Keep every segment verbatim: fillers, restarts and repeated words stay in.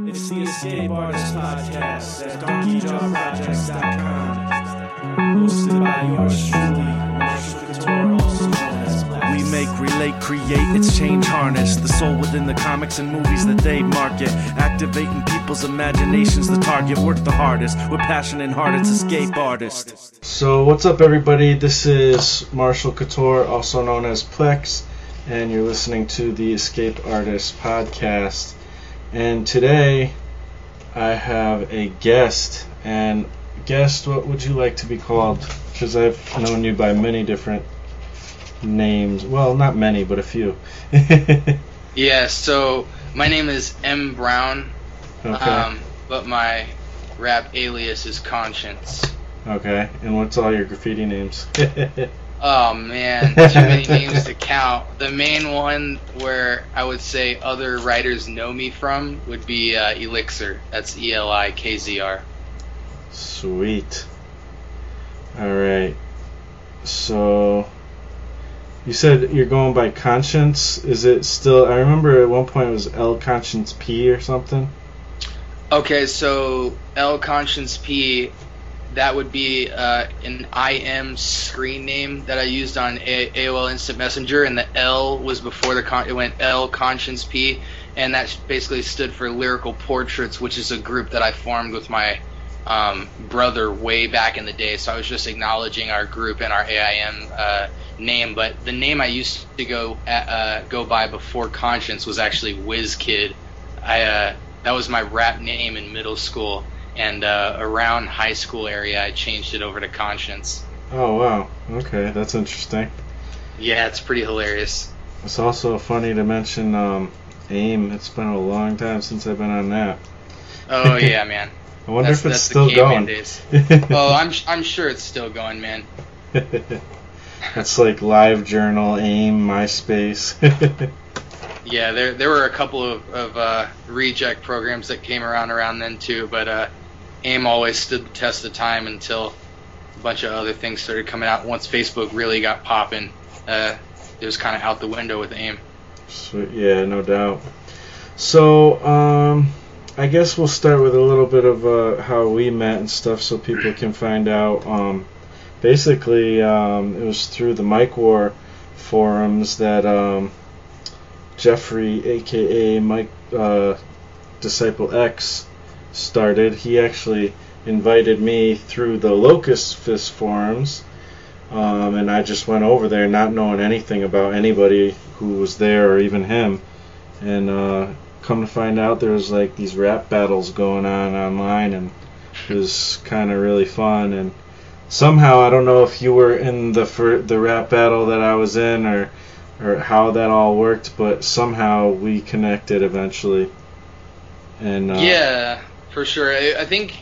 It's the Escape Artist Podcast at donkey jaw projects dot com. Hosted by yours truly, Marshall Couture, also known as Blast. We make, relate, create, it's change harness. The soul within the comics and movies that they market. Activating people's imaginations, the target. Work the hardest, with passion and heart, it's Escape Artist. So what's up, everybody? This is Marshall Couture, also known as Plex, and you're listening to the Escape Artist Podcast. And today I have a guest. And guest, what would you like to be called? Because I've known you by many different names. Well, not many, but a few. Yeah, so my name is M. Brown, Okay. um, but my rap alias is Conscience. Okay. And what's all your graffiti names? Oh man, too many names to count. The main one where I would say other writers know me from would be uh, Elixir. That's E L I K Z R. Sweet. Alright. So, you said you're going by Conscience. Is it still, I remember at one point it was L Conscience P or something? Okay, so L Conscience P, that would be uh, an I M screen name that I used on A- AOL Instant Messenger, and the L was before the con- it went L Conscience P, and that basically stood for Lyrical Portraits, which is a group that I formed with my um, brother way back in the day. So I was just acknowledging our group and our A I M uh, name, but the name I used to go at, uh, go by before Conscience was actually WizKid. I uh, that was my rap name in middle school. And uh, around high school area, I changed it over to Conscience. Oh, wow. Okay, that's interesting. Yeah, it's pretty hilarious. It's also funny to mention um, AIM. It's been a long time since I've been on that. Oh yeah, man. I wonder that's, if it's that's still the caveman going. Days. Oh, I'm I'm sure it's still going, man. It's like LiveJournal, AIM, MySpace. Yeah, there there were a couple of, of uh, reject programs that came around around then too, but uh, AIM always stood the test of time until a bunch of other things started coming out. Once Facebook really got popping, uh, it was kind of out the window with AIM. Sweet. Yeah, no doubt. So, um, I guess we'll start with a little bit of uh, how we met and stuff so people can find out. Um, basically, um, it was through the Mike War forums that um, Jeffrey, a k a. Mike uh, Disciple X, started. He actually invited me through the Locust Fist forums, um, and I just went over there not knowing anything about anybody who was there or even him. And uh, come to find out there was like these rap battles going on online, and it was kind of really fun. And somehow, I don't know if you were in the fir- the rap battle that I was in or or how that all worked, but somehow we connected eventually. And uh, yeah, for sure. I, I think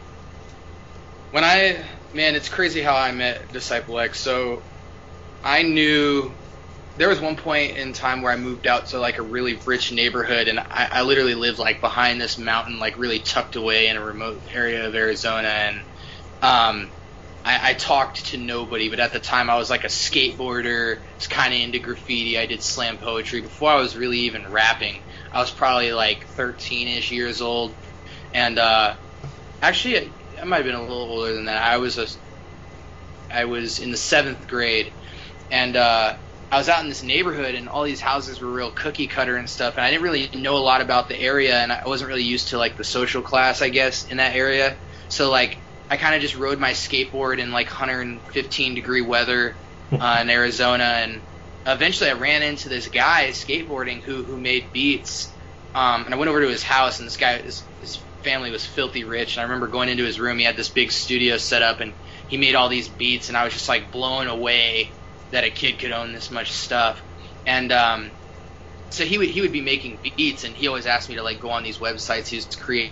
when I, man, it's crazy how I met Disciple X. So I knew there was one point in time where I moved out to like a really rich neighborhood, and I, I literally lived like behind this mountain, like really tucked away in a remote area of Arizona, and um, I, I talked to nobody, but at the time I was like a skateboarder, was kind of into graffiti, I did slam poetry. Before I was really even rapping, I was probably like thirteen-ish years old, and uh, actually I, I might have been a little older than that. I was a, I was in the seventh grade, and uh, I was out in this neighborhood, and all these houses were real cookie cutter and stuff, and I didn't really know a lot about the area, and I wasn't really used to like the social class, I guess, in that area. So like I kind of just rode my skateboard in like one hundred fifteen degree weather uh, in Arizona, and eventually I ran into this guy skateboarding who who made beats, um, and I went over to his house, and this guy, his, his family was filthy rich, and I remember going into his room. He had this big studio set up, and he made all these beats, and I was just like blown away that a kid could own this much stuff. And um, so he would he would be making beats, and he always asked me to like go on these websites he was creating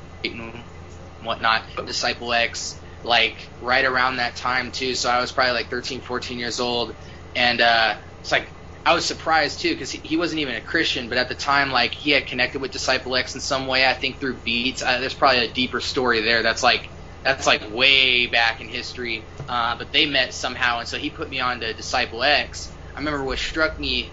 whatnot, Disciple X, like right around that time too. So I was probably like thirteen, fourteen years old, and uh, it's like I was surprised too because he, he wasn't even a Christian, but at the time like he had connected with Disciple X in some way. I think through beats. Uh, there's probably a deeper story there. That's like that's like way back in history. Uh, but they met somehow, and so he put me on to Disciple X. I remember what struck me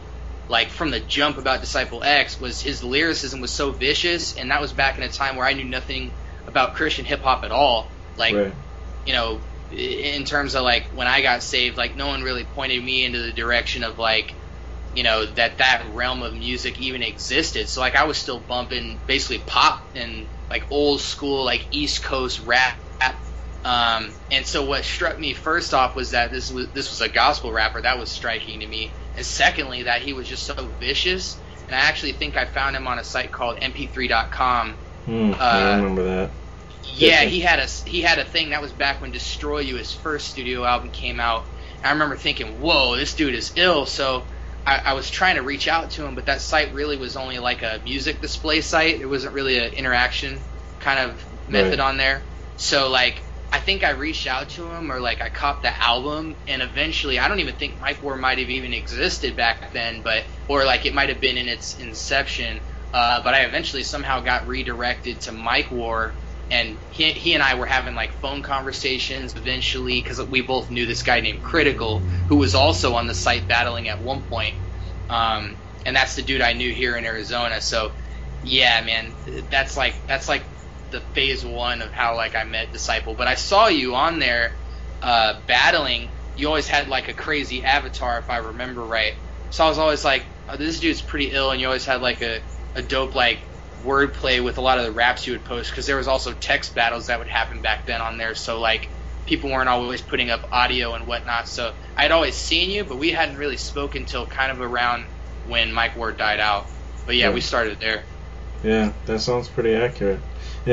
like from the jump about Disciple X was his lyricism was so vicious, and that was back in a time where I knew nothing about Christian hip hop at all. Like, right. you know, in terms of like when I got saved, like no one really pointed me into the direction of like, you know, that that realm of music even existed. So like I was still bumping basically pop and like old school like East Coast rap. Um, and so what struck me first off was that this was this was a gospel rapper. That was striking to me. And secondly, that he was just so vicious. And I actually think I found him on a site called M P three dot com. Mm, uh, I remember that. Yeah, he had a he had a thing that was back when Destroy You, his first studio album, came out. And I remember thinking, "Whoa, this dude is ill." So I, I was trying to reach out to him, but that site really was only like a music display site. It wasn't really an interaction kind of method Right. on there. So like, I think I reached out to him, or like I copped the album, and eventually, I don't even think Mike War might have even existed back then, but or like it might have been in its inception. Uh, but I eventually somehow got redirected to Mike War. And he, he and I were having like phone conversations eventually, because we both knew this guy named Critical, who was also on the site battling at one point. Um, and that's the dude I knew here in Arizona. So yeah, man, that's like that's like the phase one of how like I met Disciple. But I saw you on there uh, battling. You always had like a crazy avatar, if I remember right. So I was always like, oh, this dude's pretty ill, and you always had like a, a dope like wordplay with a lot of the raps you would post, because there was also text battles that would happen back then on there, so like people weren't always putting up audio and whatnot. So I'd always seen you, but we hadn't really spoken till kind of around when Mike Ward died out. But yeah, Yeah. we started there. Yeah, that sounds pretty accurate.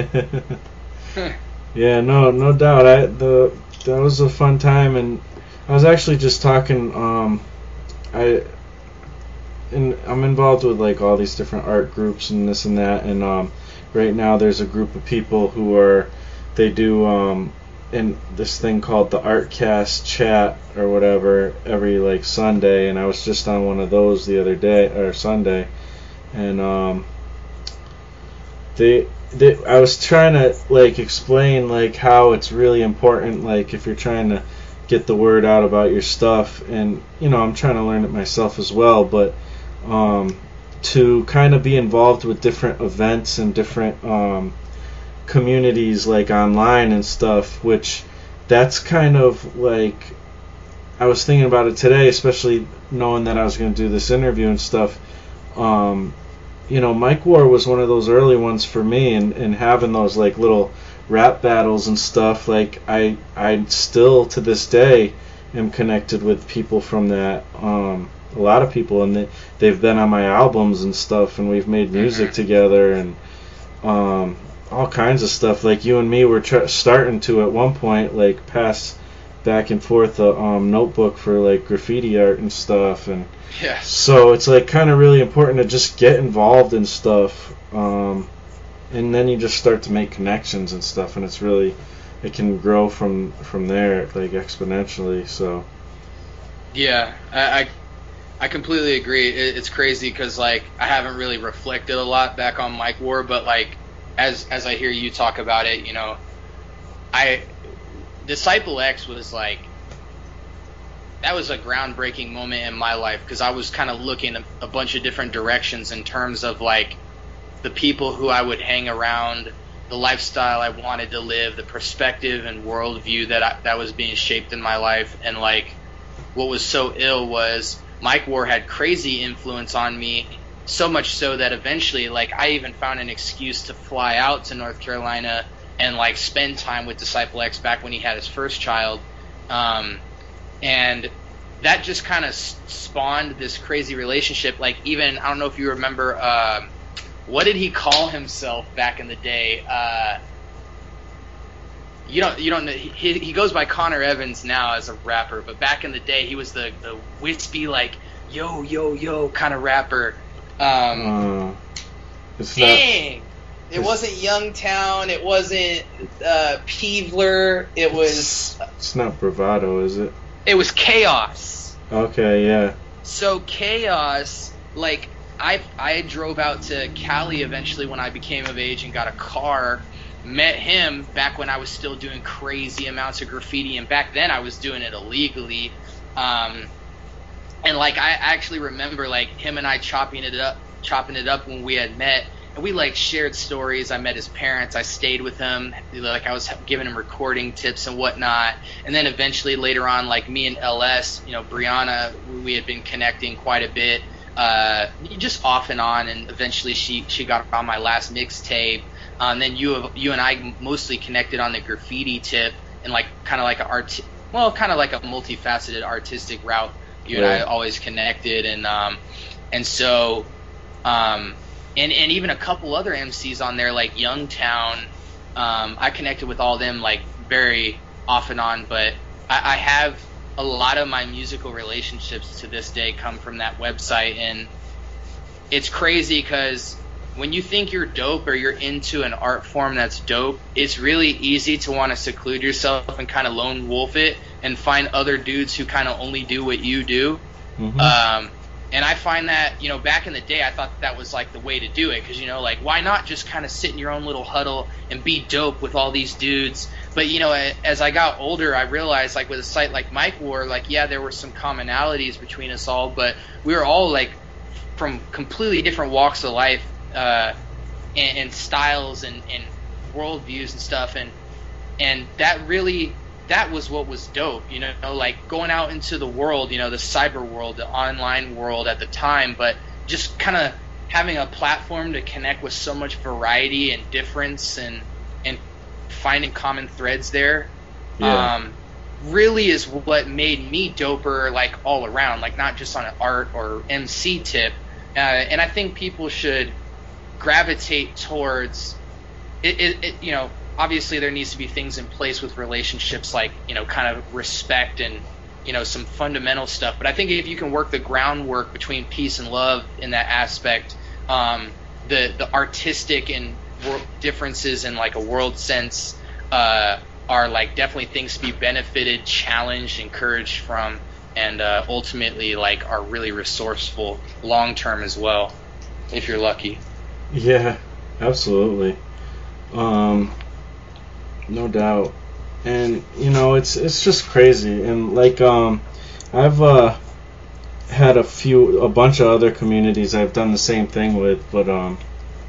Yeah, no, no doubt. I the that was a fun time, and I was actually just talking. Um, I. And I'm involved with like all these different art groups and this and that, and um, right now there's a group of people who are they do um, in this thing called the Artcast chat or whatever every like Sunday, and I was just on one of those the other day or Sunday, and um, they they I was trying to like explain like how it's really important, like if you're trying to get the word out about your stuff, and you know I'm trying to learn it myself as well, but Um, to kind of be involved with different events and different um, communities like online and stuff, which that's kind of like I was thinking about it today, especially knowing that I was going to do this interview and stuff. Um, you know, Mike War was one of those early ones for me, and, and having those like little rap battles and stuff, like I I still to this day am connected with people from that. Um, a lot of people, and they, they've been on my albums and stuff, and we've made music Mm-hmm. together, and um, all kinds of stuff. Like you and me were tr- starting to at one point like pass back and forth a um, notebook for like graffiti art and stuff, and Yeah. so it's like kind of really important to just get involved in stuff, um, and then you just start to make connections and stuff, and it's really it can grow from from there like exponentially. So Yeah, I, I I completely agree. It, it's crazy because like I haven't really reflected a lot back on Mike War, but like as as I hear you talk about it, you know, I Disciple X was like that was a groundbreaking moment in my life, because I was kind of looking a, a bunch of different directions in terms of like the people who I would hang around, the lifestyle I wanted to live, the perspective and worldview that I, that was being shaped in my life, and like what was so ill was Mike War had crazy influence on me, so much so that eventually, like, I even found an excuse to fly out to North Carolina and, like, spend time with Disciple X back when he had his first child. Um, and that just kind of spawned this crazy relationship. Like, even, I don't know if you remember, uh, what did he call himself back in the day? Uh, You don't, you don't know. He, he goes by Connor Evans now as a rapper, but back in the day, he was the, the wispy, like, yo, yo, yo kind of rapper. Um, uh, it's not. dang! It wasn't Youngtown. It wasn't uh, Peevler. It was. It's not Bravado, is it? It was Chaos. Okay, yeah. So Chaos, like, I I drove out to Cali eventually when I became of age and got a car. Met him back when I was still doing crazy amounts of graffiti, and back then I was doing it illegally. Um, and like I actually remember like him and I chopping it up, chopping it up when we had met, and we like shared stories. I met his parents. I stayed with him. Like I was giving him recording tips and whatnot. And then eventually later on, like me and L S, you know, Brianna, we had been connecting quite a bit, uh, just off and on. And eventually she she got on my last mixtape. Uh, and then you you and I mostly connected on the graffiti tip and like kind of like a art, well, kind of like a multifaceted artistic route. You Right. and I always connected, and um, and so, um, and and even a couple other M Cs on there like Youngtown. Um, I connected with all of them like very off and on, but I, I have a lot of my musical relationships to this day come from that website, and it's crazy because when you think you're dope or you're into an art form that's dope, it's really easy to want to seclude yourself and kind of lone wolf it and find other dudes who kind of only do what you do. Mhm. Um, and I find that, you know, back in the day, I thought that was like the way to do it because, you know, like why not just kind of sit in your own little huddle and be dope with all these dudes? But, you know, a- as I got older, I realized like with a site like Mike War, like, yeah, there were some commonalities between us all, but we were all like from completely different walks of life. Uh, and, and styles and, and worldviews and stuff, and and that really that was what was dope, you know, like going out into the world, you know, the cyber world, the online world at the time, but just kind of having a platform to connect with so much variety and difference and and finding common threads there, Yeah. um, really is what made me doper, like all around, like not just on an art or M C tip, uh, and I think people should gravitate towards it, it, it you know, obviously there needs to be things in place with relationships like, you know, kind of respect and, you know, some fundamental stuff, but I think if you can work the groundwork between peace and love in that aspect, um, the the artistic and world differences in like a world sense uh, are like definitely things to be benefited, challenged, encouraged from, and uh, ultimately like are really resourceful long term as well, if you're lucky. Yeah, absolutely. Um, no doubt. And you know, it's it's just crazy. And like um I've uh had a few a bunch of other communities I've done the same thing with, but um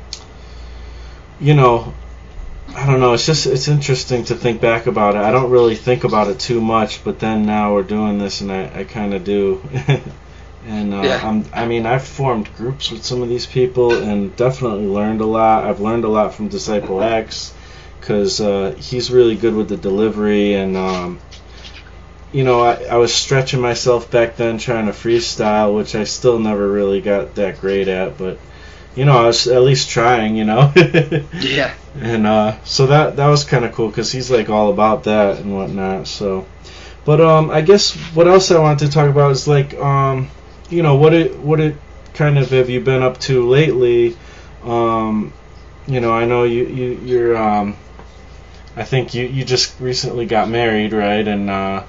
you know, I don't know, it's just it's interesting to think back about it. I don't really think about it too much, but then now we're doing this and I, I kind of do. And uh, Yeah. I'm, I mean, I've formed groups with some of these people and definitely learned a lot. I've learned a lot from Disciple X because uh, he's really good with the delivery. And, um, you know, I, I was stretching myself back then trying to freestyle, which I still never really got that great at. But, you know, I was at least trying, you know. Yeah. And uh, so that that was kind of cool because he's like all about that and whatnot. So, but um, I guess what else I wanted to talk about is like um. You know, what it what it kind of have you been up to lately? Um, you know, I know you you you're um, I think you, you just recently got married, right? And uh,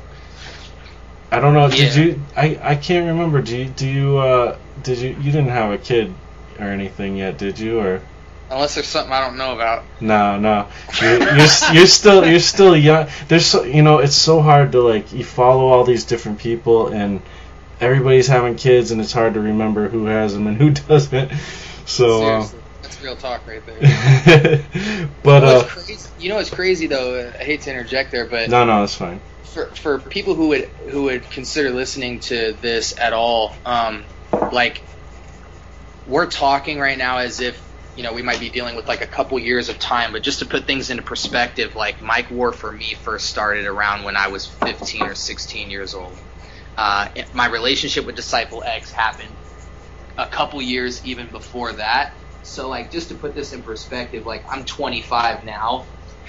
I don't know, did Yeah. you? I, I can't remember. Do you do you uh, did you you didn't have a kid or anything yet, did you? Or Unless there's something I don't know about. no, no, you're, you're you're still you're still young. There's so, you know, it's so hard to like you follow all these different people and everybody's having kids, and it's hard to remember who has them and who doesn't. So, uh, Seriously, that's real talk right there. but You know uh, what's crazy, you know what's crazy though? I hate to interject there, but no, no, it's fine. for for people who would who would consider listening to this at all, um, like we're talking right now as if, you know, we might be dealing with like a couple years of time, but just to put things into perspective, like Mike War for me first started around when I was fifteen or sixteen years old. Uh, my relationship with Disciple X happened a couple years even before that. So like just to put this in perspective, like I'm twenty-five now,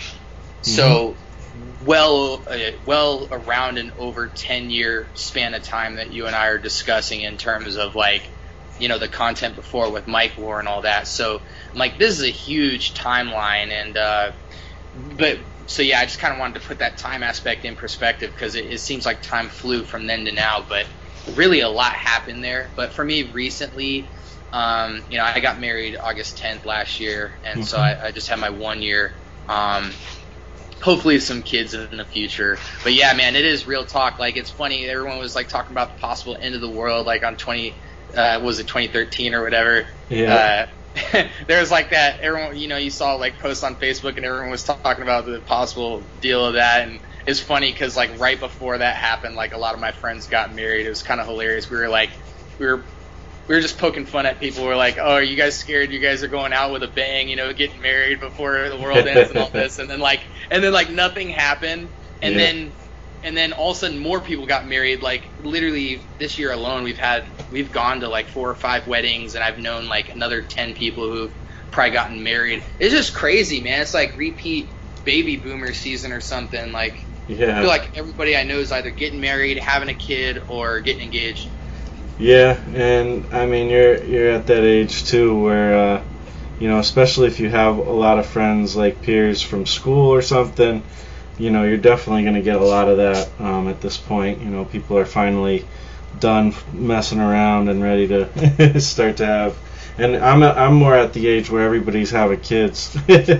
so well uh, well around an over ten year span of time that you and I are discussing in terms of like, you know, the content before with Mike War and all that. So like this is a huge timeline, and uh, but so yeah, I just kind of wanted to put that time aspect in perspective because it, it seems like time flew from then to now, but really a lot happened there. But for me recently, um, you know, I got married August tenth last year, and so I, I just had my one year. Um, hopefully some kids in the future. But yeah, man, it is real talk. Like, it's funny. Everyone was like talking about the possible end of the world, like on twenty, uh, was it twenty thirteen or whatever? Yeah. Uh, there was like that. Everyone, you know, you saw like posts on Facebook, and everyone was talking about the possible deal of that. And it's funny because like right before that happened, like a lot of my friends got married. It was kind of hilarious. We were like, we were. We were just poking fun at people. We're like, oh, are you guys scared? You guys are going out with a bang, you know, getting married before the world ends and all this. And then like, and then like nothing happened. And Yeah. then, and then all of a sudden more people got married. Like literally this year alone, we've had, we've gone to like four or five weddings, and I've known like another ten people who've probably gotten married. It's just crazy, man. It's like repeat baby boomer season or something. Like, Yeah. I feel like everybody I know is either getting married, having a kid, or getting engaged. Yeah, and I mean you're you're at that age too where uh, you know, especially if you have a lot of friends like peers from school or something, you know, you're definitely going to get a lot of that um, at this point. You know, people are finally done messing around and ready to start to have. And I'm a, I'm more at the age where everybody's having kids,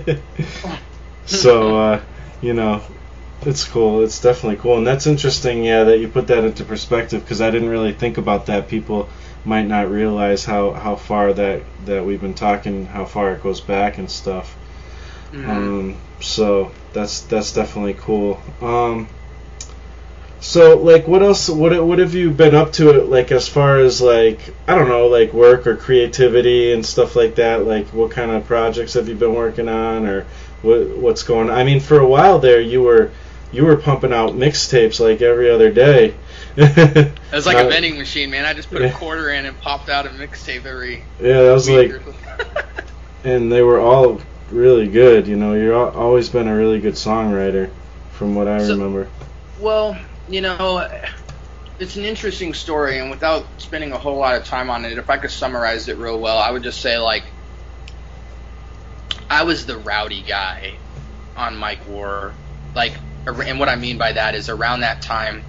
so uh, you know. It's cool. It's definitely cool. And that's interesting, yeah, that you put that into perspective, because I didn't really think about that. People might not realize how, how far that, that we've been talking, how far it goes back and stuff. Mm-hmm. Um, so that's that's definitely cool. Um, so, like, what else, what, what have you been up to, like, as far as, like, I don't know, like, work or creativity and stuff like that? Like, what kind of projects have you been working on, or what what's going on? I mean, for a while there, you were... You were pumping out mixtapes like every other day. It was like uh, a vending machine, man. I just put a quarter in and popped out a mixtape every Yeah, that was week like, or something. and they were all really good. You know, you've al- always been a really good songwriter, from what I So- remember. Well, you know, it's an interesting story, and without spending a whole lot of time on it, if I could summarize it real well, I would just say, like, I was the rowdy guy on Mike War. Like, and what I mean by that is around that time,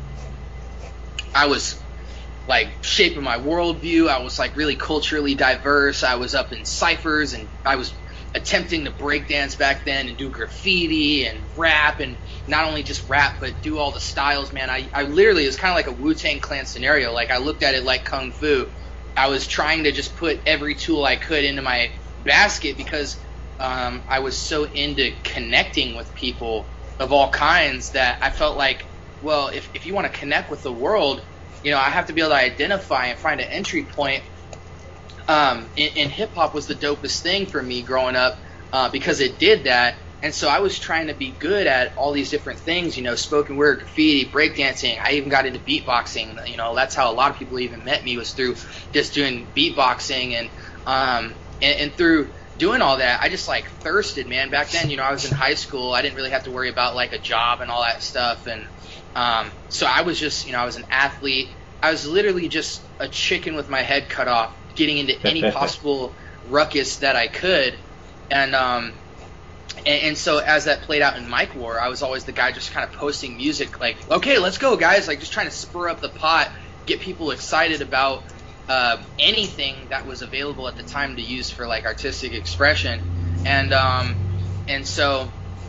I was like shaping my worldview. I was like really culturally diverse. I was up in ciphers, and I was attempting to break dance back then and do graffiti and rap, and not only just rap, but do all the styles, man. I, I literally, it was kind of like a Wu-Tang Clan scenario. Like, I looked at it like Kung Fu. I was trying to just put every tool I could into my basket because um, I was so into connecting with people of all kinds that I felt like, well, if, if you want to connect with the world, you know, I have to be able to identify and find an entry point. Um, and, and hip-hop was the dopest thing for me growing up uh, because it did that. And so I was trying to be good at all these different things, you know, spoken word, graffiti, breakdancing. I even got into beatboxing. You know, that's how a lot of people even met me, was through just doing beatboxing. And um, and, and through doing all that, I just like thirsted, man. Back then, you know, I was in high school. I didn't really have to worry about like a job and all that stuff. And um, so I was just, you know, I was an athlete. I was literally just a chicken with my head cut off, getting into any possible ruckus that I could. And, um, and, and so as that played out in Mike War, I was always the guy just kind of posting music like, okay, let's go, guys. Like, just trying to spur up the pot, get people excited about Uh, anything that was available at the time to use for like artistic expression. And um, and so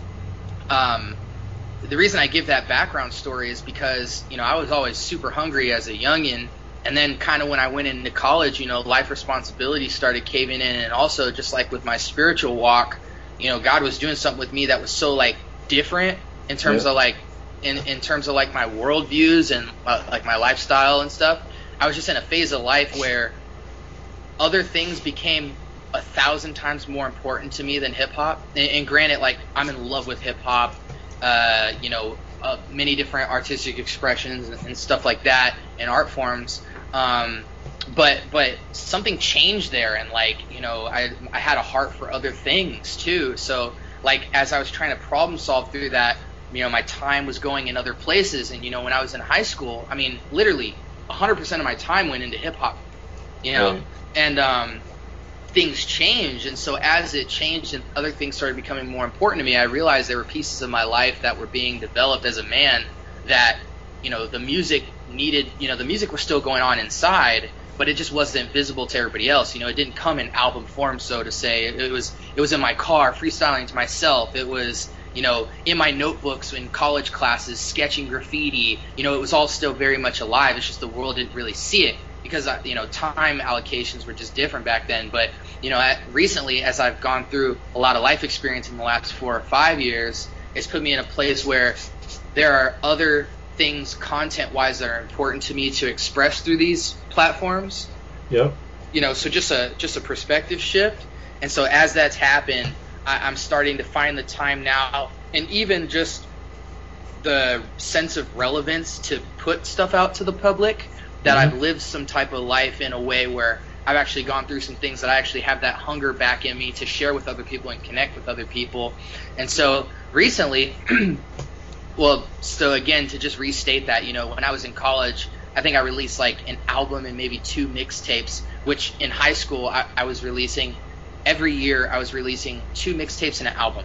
um, the reason I give that background story is because, you know, I was always super hungry as a youngin', and then kind of when I went into college, you know, life responsibilities started caving in, and also just like with my spiritual walk, you know, God was doing something with me that was so like different in terms Yeah. of like in, in terms of like my worldviews and uh, like my lifestyle and stuff. I was just in a phase of life where other things became a thousand times more important to me than hip hop. And, and granted, like, I'm in love with hip hop, uh, you know, uh, many different artistic expressions and, and stuff like that, and art forms. Um, but but something changed there, and like, you know, I I had a heart for other things too. So like, as I was trying to problem solve through that, you know, my time was going in other places. And you know, when I was in high school, I mean, literally one hundred percent of my time went into hip hop, you know, Right. and um, things changed. And so as it changed and other things started becoming more important to me, I realized there were pieces of my life that were being developed as a man that, you know, the music needed, you know, the music was still going on inside, but it just wasn't visible to everybody else. You know, it didn't come in album form, so to say. It, it was, it was in my car, freestyling to myself. It was, you know, in my notebooks in college classes, sketching graffiti, you know, it was all still very much alive. It's just the world didn't really see it because, you know, time allocations were just different back then. But, you know, at, recently, as I've gone through a lot of life experience in the last four or five years, it's put me in a place where there are other things content-wise that are important to me to express through these platforms. Yep. You know, so just a just a perspective shift. And so as that's happened, I, I'm starting to find the time now, and even just the sense of relevance to put stuff out to the public, that Mm-hmm. I've lived some type of life in a way where I've actually gone through some things that I actually have that hunger back in me to share with other people and connect with other people. And so recently, well, so again, to just restate that, you know, when I was in college, I think I released like an album and maybe two mixtapes, which in high school I, I was releasing every year. I was releasing two mixtapes and an album.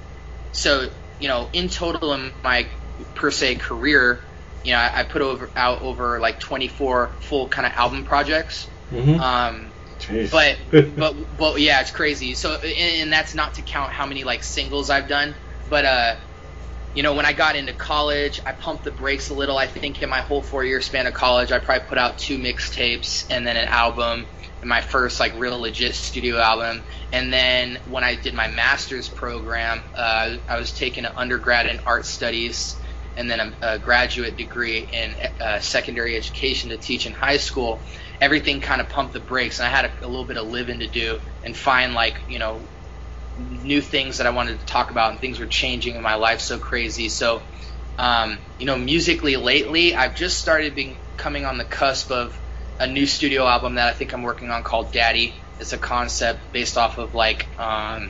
So, you know, in total in my per se career, you know, I, I put over out over like twenty-four full kind of album projects. Mm-hmm. Um, Jeez. but but but yeah, it's crazy. So and, and that's not to count how many like singles I've done. But uh, you know, when I got into college, I pumped the brakes a little. I think in my whole four-year span of college, I probably put out two mixtapes and then an album, and my first like real legit studio album. And then when I did my master's program, uh, I was taking an undergrad in art studies and then a, a graduate degree in uh, secondary education to teach in high school. Everything kind of pumped the brakes, and I had a, a little bit of living to do and find like, you know, new things that I wanted to talk about, and things were changing in my life so crazy. So, um, you know, musically lately, I've just started being coming on the cusp of a new studio album that I think I'm working on called Daddy. It's a concept based off of like um,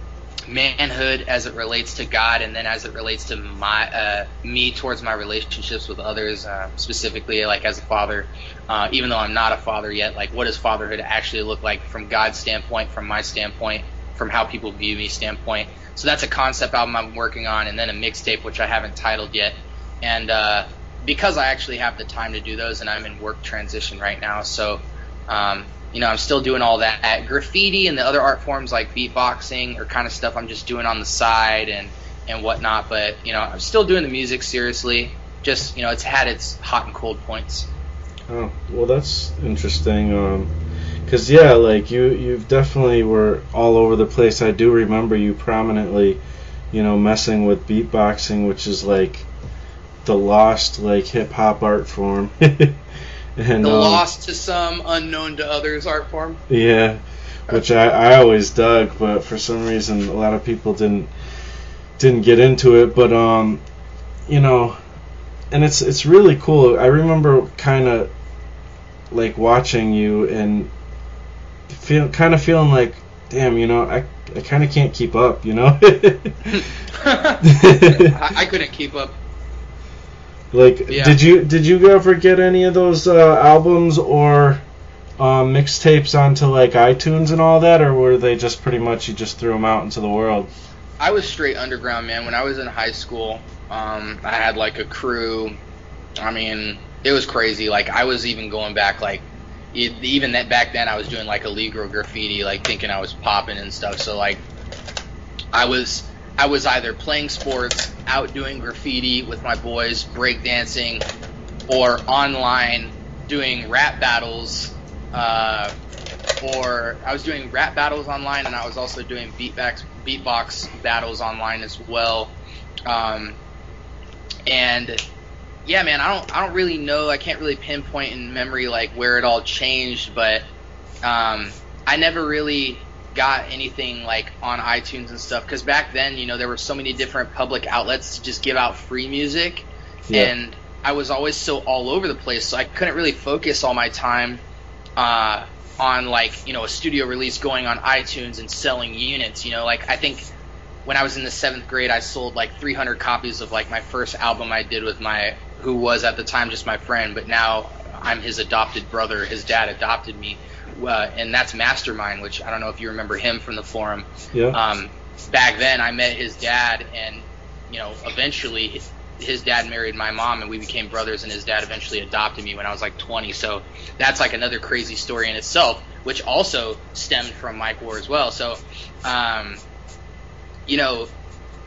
manhood as it relates to God, and then as it relates to my uh, me towards my relationships with others, uh, specifically like as a father. Uh, even though I'm not a father yet, like what does fatherhood actually look like from God's standpoint, from my standpoint, from how people view me standpoint. So that's a concept album I'm working on, and then a mixtape which I haven't titled yet. And uh, because I actually have the time to do those, and I'm in work transition right now, so um, you know, I'm still doing all that. Graffiti and the other art forms like beatboxing or kind of stuff I'm just doing on the side and and whatnot. But you know, I'm still doing the music seriously. Just, you know, it's had its hot and cold points. Oh, well, that's interesting. Um, cause yeah, like you, you've definitely were all over the place. I do remember you prominently, you know, messing with beatboxing, which is like the lost like hip hop art form. And, the um, lost to some, unknown to others art form. Yeah, which I, I always dug, but for some reason a lot of people didn't didn't get into it. But um, you know, and it's it's really cool. I remember kind of like watching you and feel kind of feeling like, damn, you know, I I kind of can't keep up, you know. I, I couldn't keep up. Like, Yeah. did you did you ever get any of those uh, albums or um, mixtapes onto like iTunes and all that, or were they just pretty much you just threw them out into the world? I was straight underground, man. When I was in high school, um, I had like a crew. I mean, it was crazy. Like, I was even going back, like, e- even that back then, I was doing like illegal graffiti, like thinking I was popping and stuff. So like, I was I was either playing sports, out doing graffiti with my boys, breakdancing, or online doing rap battles. Uh, or I was doing rap battles online, and I was also doing beatbox beatbox battles online as well. Um, and yeah, man, I don't I don't really know. I can't really pinpoint in memory like where it all changed, but um, I never really got anything like on iTunes and stuff, because back then, you know, there were so many different public outlets to just give out free music. Yeah. And I was always so all over the place, so I couldn't really focus all my time uh, on like, you know, a studio release going on iTunes and selling units. You know, like I think when I was in the seventh grade, I sold like three hundred copies of like my first album I did with my, who was at the time just my friend, but now I'm his adopted brother. His dad adopted me. Uh, and that's Mastermind, which I don't know if you remember him from the forum. Yeah. Um, back then, I met his dad, and you know, eventually his, his dad married my mom, and we became brothers. And his dad eventually adopted me when I was like twenty. So that's like another crazy story in itself, which also stemmed from Mike War as well. So, um, you know,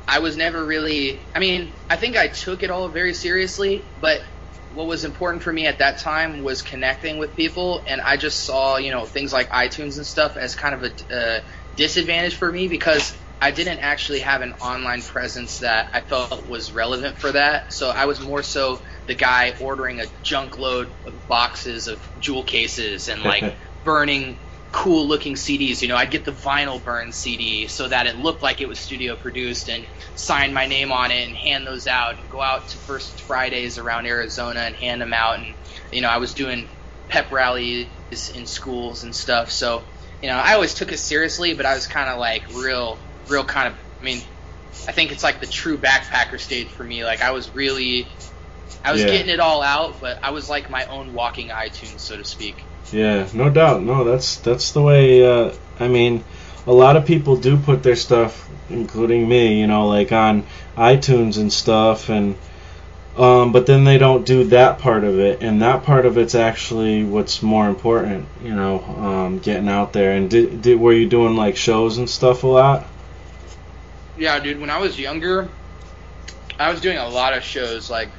I was never really, I mean, I think I took it all very seriously, but what was important for me at that time was connecting with people, and I just saw, you know, things like iTunes and stuff as kind of a uh, disadvantage for me because I didn't actually have an online presence that I felt was relevant for that. So I was more so the guy ordering a junk load of boxes of jewel cases and like burning cool looking C Ds. You know, I'd get the vinyl burn C D so that it looked like it was studio produced and sign my name on it and hand those out and go out to First Fridays around Arizona and hand them out. And, you know, I was doing pep rallies in schools and stuff. So, you know, I always took it seriously, but I was kind of like real, real kind of, I mean, I think it's like the true backpacker stage for me. Like I was really, I was Yeah. getting it all out, but I was like my own walking iTunes, so to speak. Yeah, no doubt. No, that's that's the way. Uh, I mean, a lot of people do put their stuff, including me, you know, like on iTunes and stuff, and um, but then they don't do that part of it, and that part of it's actually what's more important, you know, um, getting out there. And did, did were you doing like shows and stuff a lot? Yeah, dude. When I was younger, I was doing a lot of shows. Like,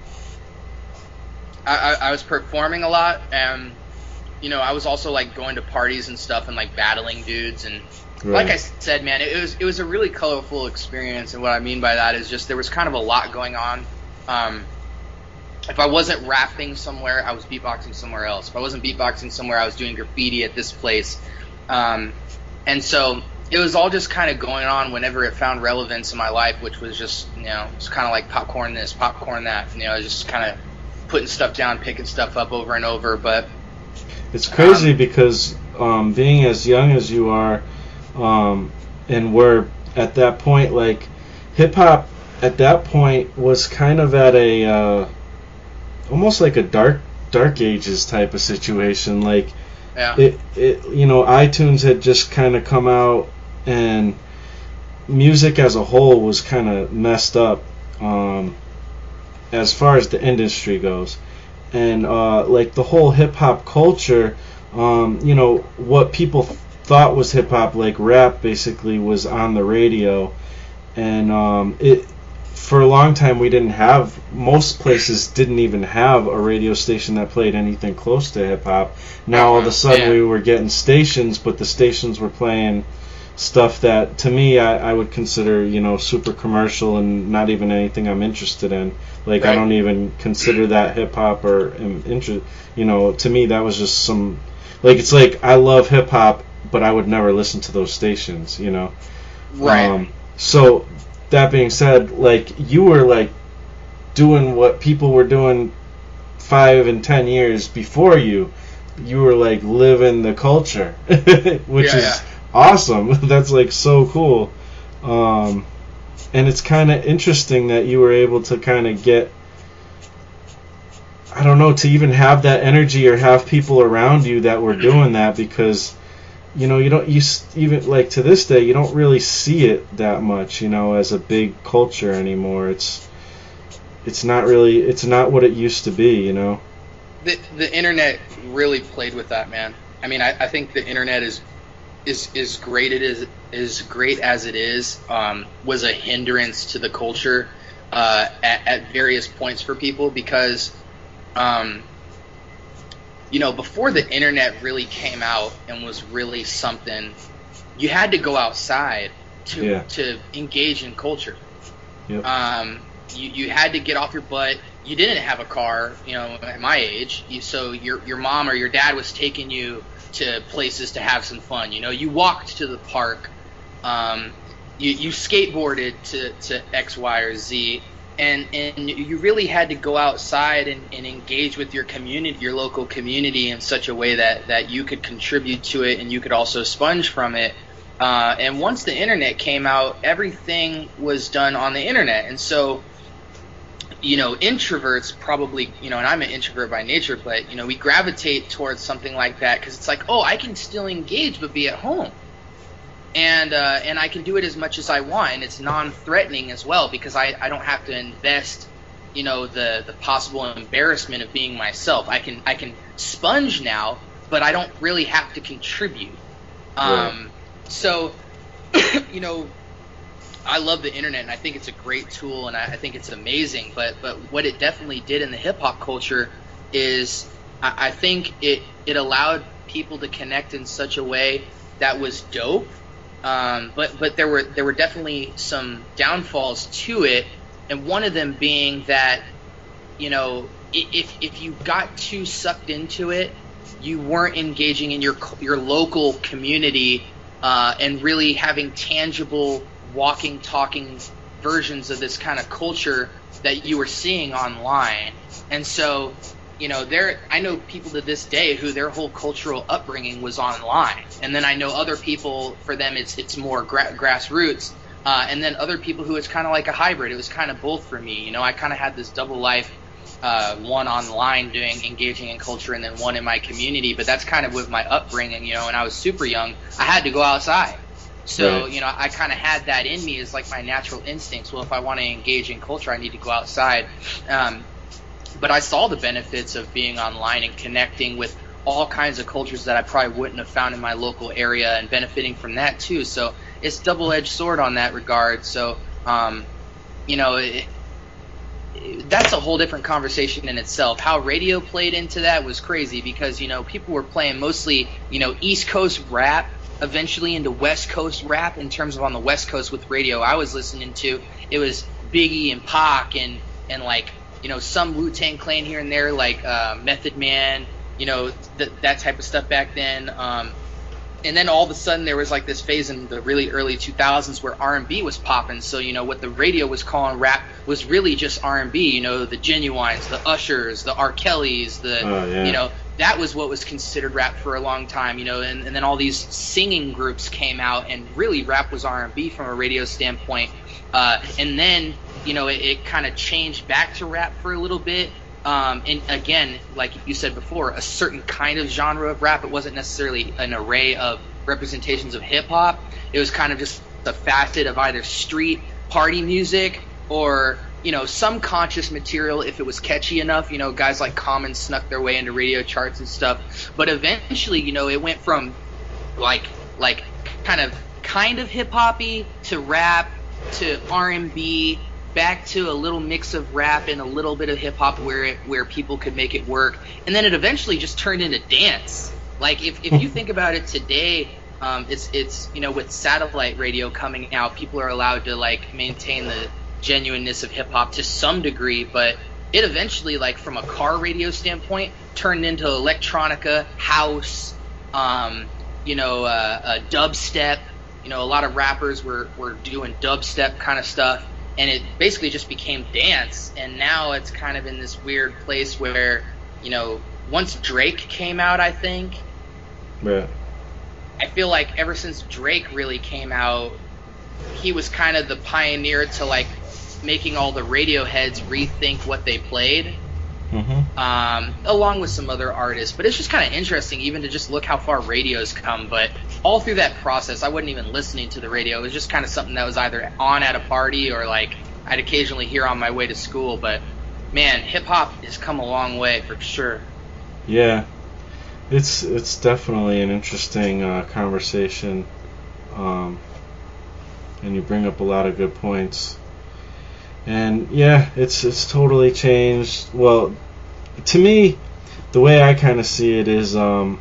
I, I, I was performing a lot, and you know, I was also like going to parties and stuff and like battling dudes. And Right. like I said, man, it was it was a really colorful experience. And what I mean by that is just there was kind of a lot going on. Um, if I wasn't rapping somewhere, I was beatboxing somewhere else. If I wasn't beatboxing somewhere, I was doing graffiti at this place. Um, and so it was all just kind of going on whenever it found relevance in my life, which was just, you know, it's kind of like popcorn this, popcorn that. You know, just kind of putting stuff down, picking stuff up over and over. But It's crazy Um, because um, being as young as you are, um, and we're at that point, like hip hop at that point was kind of at a uh, almost like a dark dark ages type of situation. Like yeah, it, it, you know, iTunes had just kind of come out, and music as a whole was kind of messed up um, as far as the industry goes. And uh, like the whole hip hop culture, um, you know, what people thought was hip hop, like rap, basically was on the radio, and um, it for a long time we didn't have. Most places didn't even have a radio station that played anything close to hip hop. Now all of a sudden Yeah. we were getting stations, but the stations were playing stuff that to me I, I would consider, you know, super commercial and not even anything I'm interested in. Like I Right. don't even consider that hip hop or am inter- you know, to me that was just some, like it's like I love hip hop, but I would never listen to those stations, you know. right. Um, so that being said, like you were like doing what people were doing five and ten years before you. You were like living the culture, which Yeah, is yeah. awesome. That's like so cool. Um, and it's kind of interesting that you were able to kind of get, I don't know, to even have that energy or have people around you that were doing that, because you know, you don't, you s- even like to this day, you don't really see it that much, you know, as a big culture anymore. It's it's not really, it's not what it used to be, you know. The the internet really played with that, man. I mean, I, I think the internet is is is great. It is is great as it is. Um, was a hindrance to the culture uh, at, at various points for people because, um, you know, before the internet really came out and was really something, you had to go outside to Yeah. to engage in culture. Yep. Um, you, you had to get off your butt. You didn't have a car, you know, at my age. You, so your your mom or your dad was taking you to places to have some fun. You know, you walked to the park. Um, you, you skateboarded to, to X, Y, or Z. And, and you really had to go outside and, and engage with your community, your local community, in such a way that, that you could contribute to it and you could also sponge from it. Uh, and once the internet came out, everything was done on the internet. And so, you know, introverts probably, you know, and I'm an introvert by nature, but, you know, we gravitate towards something like that because it's like, oh, I can still engage but be at home. And uh, and I can do it as much as I want, and it's non-threatening as well because I, I don't have to invest, you know, the, the possible embarrassment of being myself. I can I can sponge now, but I don't really have to contribute. Um, Right. So, you know, I love the internet, and I think it's a great tool, and I, I think it's amazing. But but what it definitely did in the hip hop culture is, I, I think it it allowed people to connect in such a way that was dope. Um, but but there were there were definitely some downfalls to it, and one of them being that, you know, if if you got too sucked into it, you weren't engaging in your your local community uh, and really having tangible, walking, talking versions of this kind of culture that you were seeing online. And so, you know, there I know people to this day who their whole cultural upbringing was online, and then I know other people, for them it's it's more gra- grassroots, uh, and then other people who it's kind of like a hybrid. It was kind of both for me. You know, I kind of had this double life. Uh, one online doing engaging in culture, and then one in my community. But that's kind of with my upbringing. You know, when I was super young, I had to go outside. So, Right. you know, I kind of had that in me as like my natural instincts. Well, if I want to engage in culture, I need to go outside. Um, but I saw the benefits of being online and connecting with all kinds of cultures that I probably wouldn't have found in my local area, and benefiting from that too. So it's double-edged sword on that regard. So, um, you know, it, that's a whole different conversation in itself. How radio played into that was crazy, because, you know, people were playing mostly, you know, East Coast rap, eventually into West Coast rap. In terms of on the West Coast with radio I was listening to, it was Biggie and Pac and, and like, you know, some Wu-Tang Clan here and there, like uh, Method Man, you know, th- that type of stuff back then. Um, and then all of a sudden there was like this phase in the really early two thousands where R and B was popping. So, you know, what the radio was calling rap was really just R and B. You know, the Genuines, the Ushers, the R. Kellys, the, Oh, yeah. you know, that was what was considered rap for a long time, you know, and, and then all these singing groups came out, and really rap was R and B from a radio standpoint. Uh, and then, you know, it, it kind of changed back to rap for a little bit. Um, and again, like you said before, a certain kind of genre of rap. It wasn't necessarily an array of representations of hip hop. It was kind of just a facet of either street party music or, you know, some conscious material if it was catchy enough. You know, guys like Common snuck their way into radio charts and stuff. But eventually, you know, it went from like like kind of kind of hip hoppy to rap to R and B, back to a little mix of rap and a little bit of hip hop where it, where people could make it work, and then it eventually just turned into dance. Like if, if you think about it today, um, it's it's you know, with satellite radio coming out, people are allowed to like maintain the genuineness of hip hop to some degree, but it eventually, like from a car radio standpoint, turned into electronica, house, um, you know, uh, uh, dubstep. You know, a lot of rappers were were doing dubstep kind of stuff. And it basically just became dance, and now it's kind of in this weird place where, you know, once Drake came out, I think, Right. I feel like ever since Drake really came out, he was kind of the pioneer to, like, making all the radio heads rethink what they played, Mm-hmm. um, along with some other artists. But it's just kind of interesting even to just look how far radio's come. But all through that process, I wasn't even listening to the radio. It was just kind of something that was either on at a party or, like, I'd occasionally hear on my way to school. But, man, hip-hop has come a long way for sure. Yeah, it's it's definitely an interesting uh, conversation, um, and you bring up a lot of good points. And yeah, it's it's totally changed. Well, to me, the way I kind of see it is, um,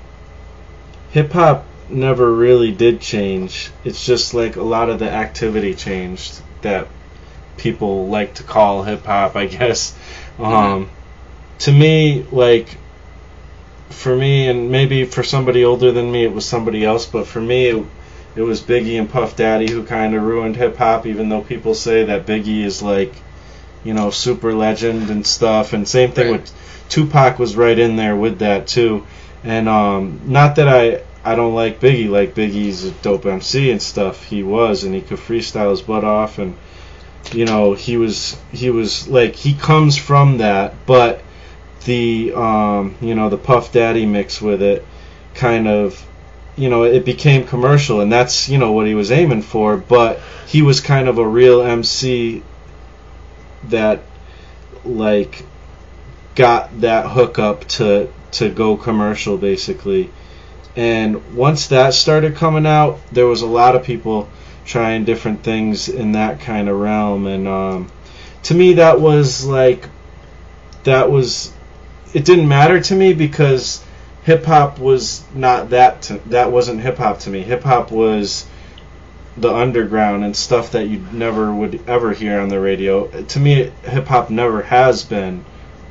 hip hop never really did change. It's just like a lot of the activity changed that people like to call hip hop, I guess. Um, Mm-hmm. To me, like, for me, and maybe for somebody older than me, it was somebody else, but for me, it, it was Biggie and Puff Daddy who kind of ruined hip hop, even though people say that Biggie is like, you know, super legend and stuff. And same thing Right. with Tupac was right in there with that too. And um, not that I I don't like Biggie, like Biggie's a dope M C and stuff. He was, and he could freestyle his butt off, and you know, he was he was like, he comes from that, but the um, you know, the Puff Daddy mix with it kind of, you know, it became commercial, and that's, you know, what he was aiming for. But he was kind of a real M C that like got that hookup to to go commercial basically. And once that started coming out, there was a lot of people trying different things in that kind of realm. And um, to me, that was like, that was, it didn't matter to me because hip hop was not that, to, that wasn't hip hop to me. Hip hop was the underground and stuff that you never would ever hear on the radio. To me, hip hop never has been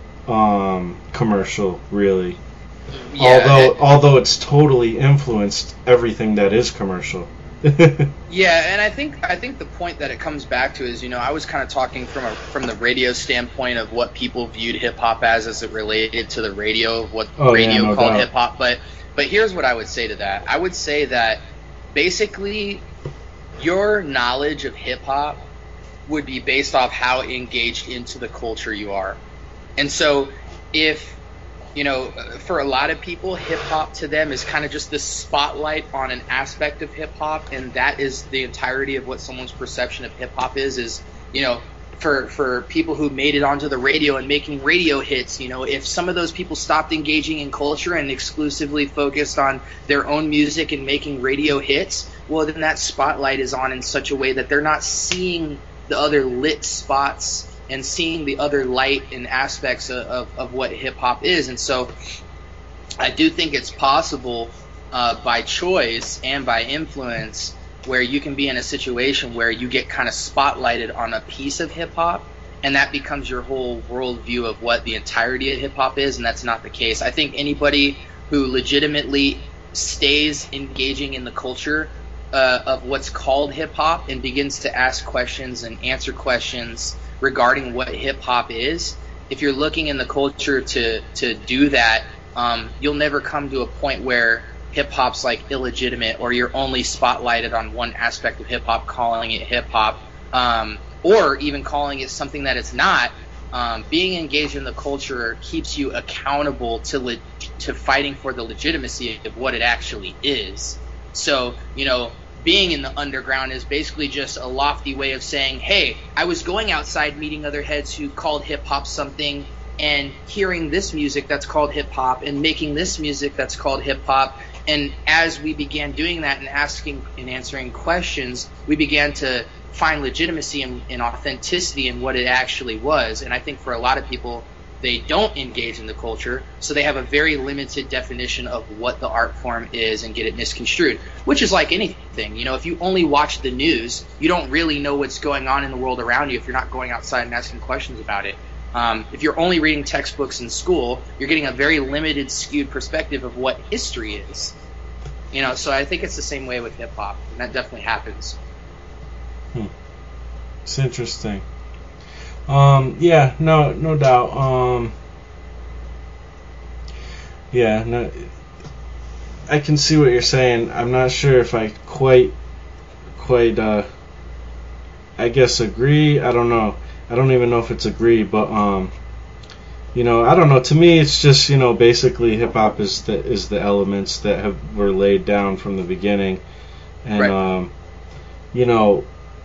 um, commercial, really. Yeah, although, it, although it's totally influenced everything that is commercial. Yeah, and I think I think the point that it comes back to is, you know, I was kind of talking from a from the radio standpoint of what people viewed hip hop as as it related to the radio, of what oh, radio yeah, no called doubt. hip hop. But but here's what I would say to that. I would say that basically your knowledge of hip hop would be based off how engaged into the culture you are. And so if, you know, for a lot of people, hip hop to them is kind of just this spotlight on an aspect of hip hop, and that is the entirety of what someone's perception of hip hop is, is, you know, for for people who made it onto the radio and making radio hits, you know, if some of those people stopped engaging in culture and exclusively focused on their own music and making radio hits, well, then that spotlight is on in such a way that they're not seeing the other lit spots and seeing the other light and aspects of, of, of what hip-hop is. And so I do think it's possible uh, by choice and by influence where you can be in a situation where you get kind of spotlighted on a piece of hip-hop, and that becomes your whole worldview of what the entirety of hip-hop is, and that's not the case. I think anybody who legitimately stays engaging in the culture uh, of what's called hip-hop and begins to ask questions and answer questions regarding what hip-hop is, if you're looking in the culture to, to do that, um, you'll never come to a point where hip-hop's like illegitimate or you're only spotlighted on one aspect of hip-hop, calling it hip-hop, um, or even calling it something that it's not. Um, being engaged in the culture keeps you accountable to le- to fighting for the legitimacy of what it actually is. So, you know, being in the underground is basically just a lofty way of saying, hey, I was going outside meeting other heads who called hip-hop something and hearing this music that's called hip-hop and making this music that's called hip-hop. And as we began doing that and asking and answering questions, we began to find legitimacy and, and authenticity in what it actually was. And I think for a lot of people, they don't engage in the culture, so they have a very limited definition of what the art form is and get it misconstrued, which is like anything. You know, if you only watch the news, you don't really know what's going on in the world around you if you're not going outside and asking questions about it. Um, if you're only reading textbooks in school, you're getting a very limited, skewed perspective of what history is. You know, so I think it's the same way with hip-hop, and that definitely happens. Hmm. It's interesting. Um, yeah, no, no doubt. Um, yeah, no, I can see what you're saying. I'm not sure if I quite, quite, uh, I guess agree. I don't know. I don't even know if it's agree, but, um, you know, I don't know. To me, it's just, you know, basically hip hop is the, is the elements that have, were laid down from the beginning. And, right. um, you know,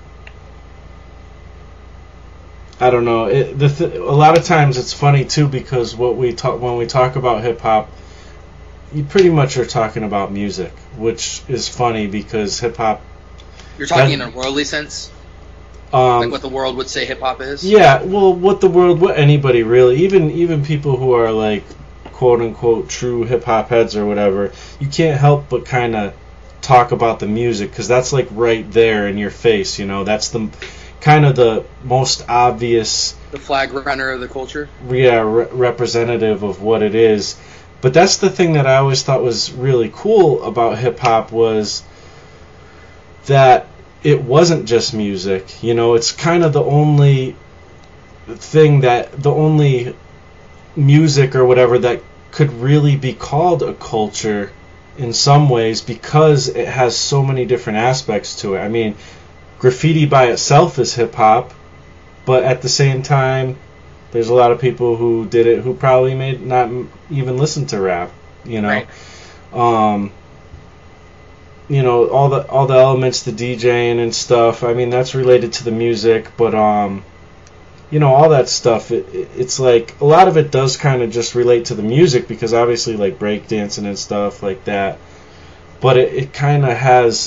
I don't know. It, the th- a lot of times it's funny too, because what we talk when we talk about hip hop, you pretty much are talking about music, which is funny because hip hop. You're talking that, in a worldly sense, um, like what the world would say hip hop is. Yeah, well, what the world, what anybody really, even even people who are like quote unquote true hip hop heads or whatever, you can't help but kind of talk about the music because that's like right there in your face. You know, that's the kind of the most obvious, the flag runner of the culture. Yeah, re- representative of what it is. But that's the thing that I always thought was really cool about hip hop was that it wasn't just music. You know, it's kind of the only thing that the only music or whatever that could really be called a culture in some ways because it has so many different aspects to it. I mean, graffiti by itself is hip-hop, but at the same time, there's a lot of people who did it who probably may not even listen to rap, you know. Right. Um, you know, all the all the elements, the DJing and stuff, I mean, that's related to the music, but, um, you know, all that stuff, it, it, it's like, a lot of it does kind of just relate to the music, because obviously, like, breakdancing and stuff like that, but it, it kind of has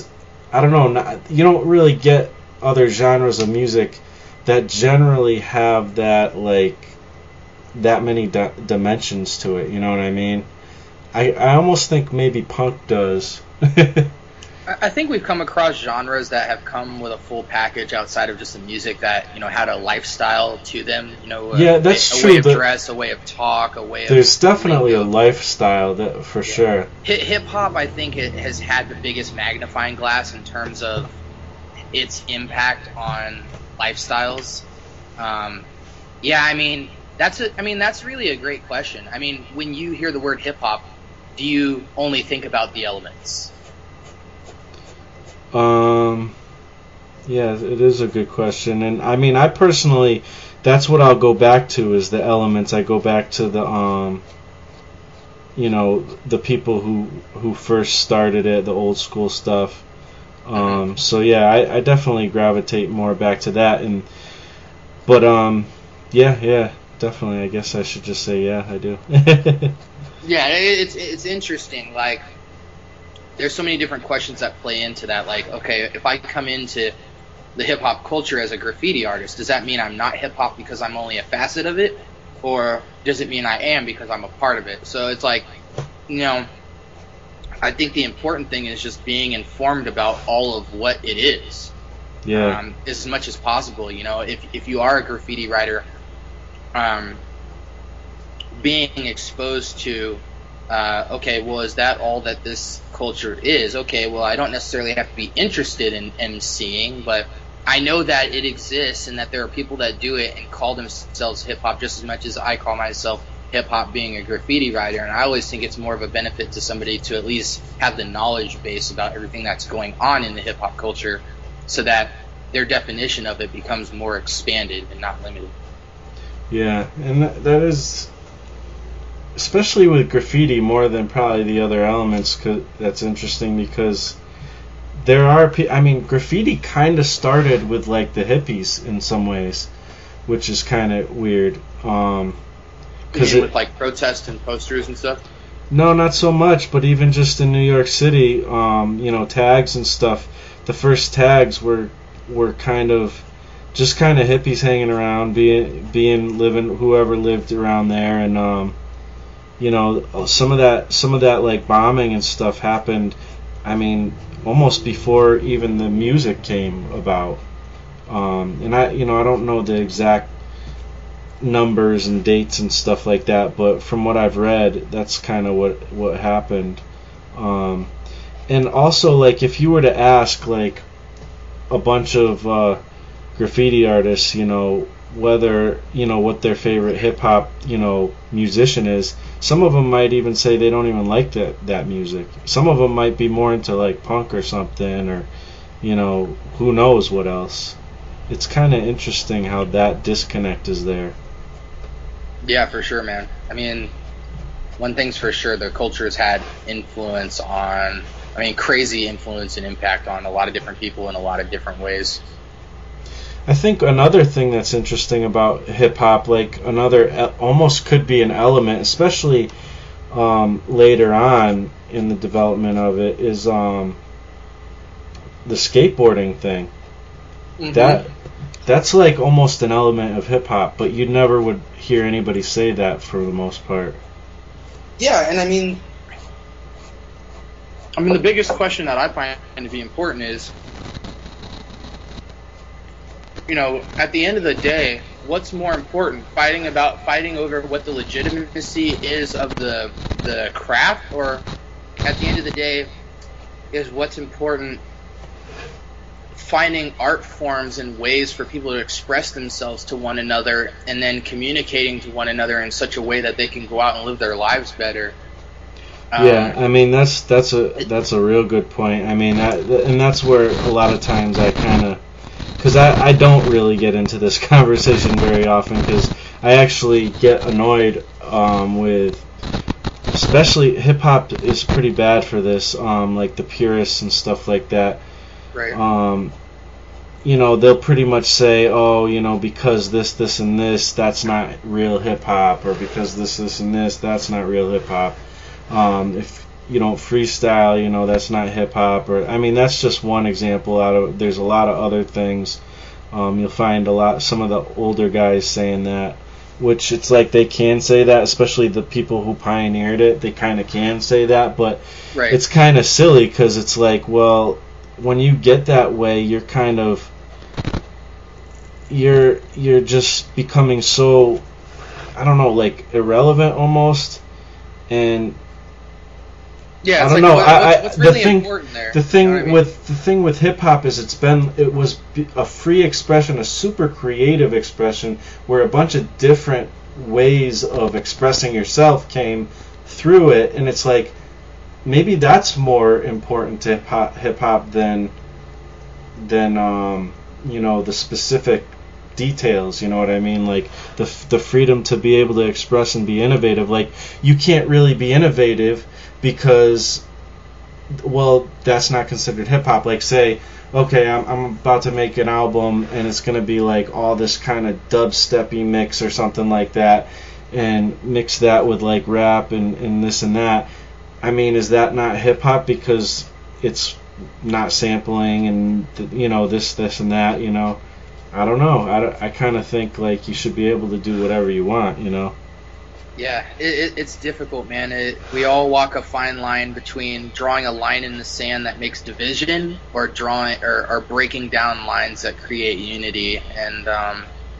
I don't know, not, you don't really get other genres of music that generally have that, like, that many di- dimensions to it, you know what I mean? I, I almost think maybe punk does. I think we've come across genres that have come with a full package outside of just the music that, you know, had a lifestyle to them, you know, a, yeah, that's a, a true. way of the, dress, a way of talk, a way there's of... There's definitely a lifestyle, that for yeah. sure. Hip-hop, I think, it has had the biggest magnifying glass in terms of its impact on lifestyles. Um, yeah, I mean, that's a, I mean, that's really a great question. I mean, when you hear the word hip-hop, do you only think about the elements? Um, yeah, it is a good question, and I mean, I personally, that's what I'll go back to is the elements. I go back to the, um, you know, the people who who first started it, the old school stuff. Um, mm-hmm. So yeah, I, I definitely gravitate more back to that, and but um, yeah, yeah, definitely. I guess I should just say yeah, I do. Yeah, it's it's interesting, like. There's so many different questions that play into that. Like, okay, if I come into the hip-hop culture as a graffiti artist, does that mean I'm not hip-hop because I'm only a facet of it? Or does it mean I am because I'm a part of it? So it's like, you know, I think the important thing is just being informed about all of what it is. Yeah. Um, as much as possible, you know, if, if you are a graffiti writer, um, being exposed to Uh, okay, well, is that all that this culture is? Okay, well, I don't necessarily have to be interested in, in seeing, but I know that it exists and that there are people that do it and call themselves hip-hop just as much as I call myself hip-hop being a graffiti writer, and I always think it's more of a benefit to somebody to at least have the knowledge base about everything that's going on in the hip-hop culture so that their definition of it becomes more expanded and not limited. Yeah, and that, that is... especially with graffiti more than probably the other elements, cause that's interesting because there are pe- I mean graffiti kind of started with like the hippies in some ways, which is kind of weird. Um cuz with like protests and posters and stuff? No, not so much, but even just in New York City, um you know, tags and stuff. The first tags were were kind of just kind of hippies hanging around, being being living whoever lived around there, and um you know, some of that, some of that like bombing and stuff happened. I mean, almost before even the music came about. Um, and I, you know, I don't know the exact numbers and dates and stuff like that, but from what I've read, that's kind of what what happened. Um, and also, like, if you were to ask like a bunch of uh, graffiti artists, you know, whether, you know, what their favorite hip hop, you know, musician is, some of them might even say they don't even like that, that music. Some of them might be more into like punk or something, or, you know, who knows what else. It's kind of interesting how that disconnect is there. Yeah, for sure, man. I mean, one thing's for sure, the culture has had influence on, I mean, crazy influence and impact on a lot of different people in a lot of different ways. I think another thing that's interesting about hip-hop, like another, almost could be an element, especially um, later on in the development of it, is um, the skateboarding thing. Mm-hmm. That that's like almost an element of hip-hop, but you never would hear anybody say that for the most part. Yeah, and I mean, I mean, the biggest question that I find to be important is, you know, at the end of the day, what's more important, fighting about fighting over what the legitimacy is of the the craft, or at the end of the day, is what's important finding art forms and ways for people to express themselves to one another, and then communicating to one another in such a way that they can go out and live their lives better. Yeah, um, I mean that's that's a that's a real good point. I mean that, and that's where a lot of times I kind of, because I, I don't really get into this conversation very often, because I actually get annoyed um, with, especially hip-hop is pretty bad for this, um, like the purists and stuff like that. Right. Um, you know, they'll pretty much say, oh, you know, because this, this, and this, that's not real hip-hop, or because this, this, and this, that's not real hip-hop. Um, if you don't freestyle, you know, that's not hip hop. Or I mean, that's just one example out of. There's a lot of other things. Um, you'll find a lot. Some of the older guys saying that, which it's like they can say that, especially the people who pioneered it. They kind of can say that, but right. It's kind of silly because it's like, well, when you get that way, you're kind of you're you're just becoming so, I don't know, like irrelevant almost, and yeah, I don't like, know. what, I, what's I, really the thing, important there? the thing you know what I mean? with the thing with hip hop is it's been it was a free expression, a super creative expression, where a bunch of different ways of expressing yourself came through it, and it's like maybe that's more important to hip hop, hip hop than than um, you know, the specific details. You know what I mean? Like the the freedom to be able to express and be innovative. Like you can't really be innovative because, well, that's not considered hip hop. Like say, okay, I'm I'm about to make an album and it's gonna be like all this kind of dubsteppy mix or something like that, and mix that with like rap and, and this and that. I mean, is that not hip hop because it's not sampling and, you know, this this and that? You know, I don't know. I, I kind of think like you should be able to do whatever you want. You know. Yeah, it, it, it's difficult, man. It, we all walk a fine line between drawing a line in the sand that makes division, or drawing or, or breaking down lines that create unity. And um,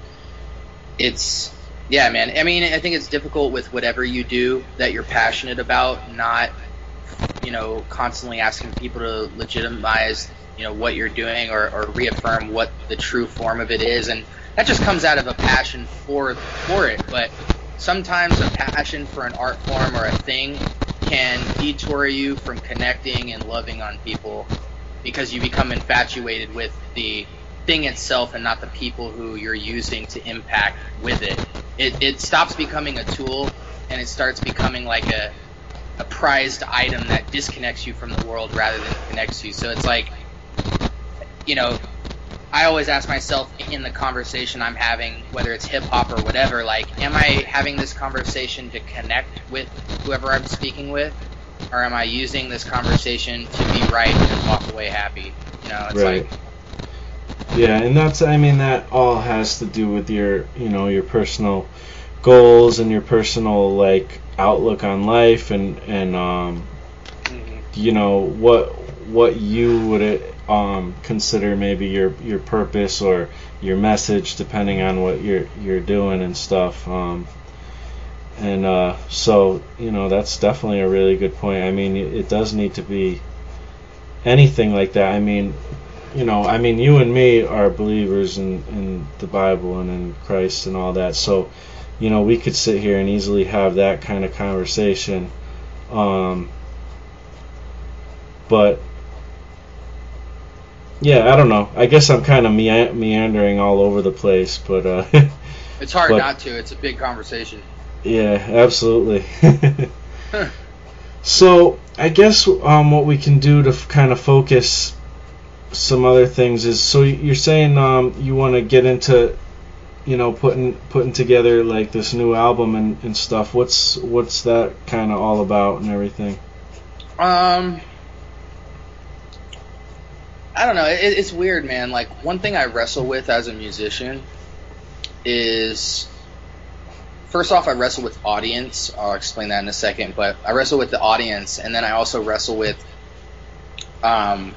it's yeah, man. I mean, I think it's difficult with whatever you do that you're passionate about, not, you know, constantly asking people to legitimize, you know, what you're doing, or, or reaffirm what the true form of it is. And that just comes out of a passion for for it. But sometimes a passion for an art form or a thing can detour you from connecting and loving on people, because you become infatuated with the thing itself and not the people who you're using to impact with it. It, it stops becoming a tool and it starts becoming like a, a prized item that disconnects you from the world rather than connects you. So it's like, you know, I always ask myself in the conversation I'm having, whether it's hip hop or whatever, like, am I having this conversation to connect with whoever I'm speaking with, or am I using this conversation to be right and walk away happy? You know, it's Right. like, Yeah, and that's, I mean, that all has to do with your, you know, your personal goals and your personal, like, outlook on life, and, and um, mhm. you know, what what you would um, consider maybe your your purpose or your message, depending on what you're you're doing and stuff. Um, and uh, so, you know, that's definitely a really good point. I mean, it, it does need to be anything like that. I mean, you know, I mean, you and me are believers in, in the Bible and in Christ and all that. So, you know, we could sit here and easily have that kind of conversation. Um, but, yeah, I don't know. I guess I'm kind of mea- meandering all over the place, but uh, It's hard but, not to. It's a big conversation. Yeah, absolutely. So, I guess um, what we can do to f- kind of focus some other things is, so you're saying um, you want to get into, you know, putting putting together like this new album and, and stuff. What's what's that kind of all about and everything? Um, I don't know. It, it's weird, man. Like, one thing I wrestle with as a musician is, first off, I wrestle with audience. I'll explain that in a second. But I wrestle with the audience, and then I also wrestle with, um,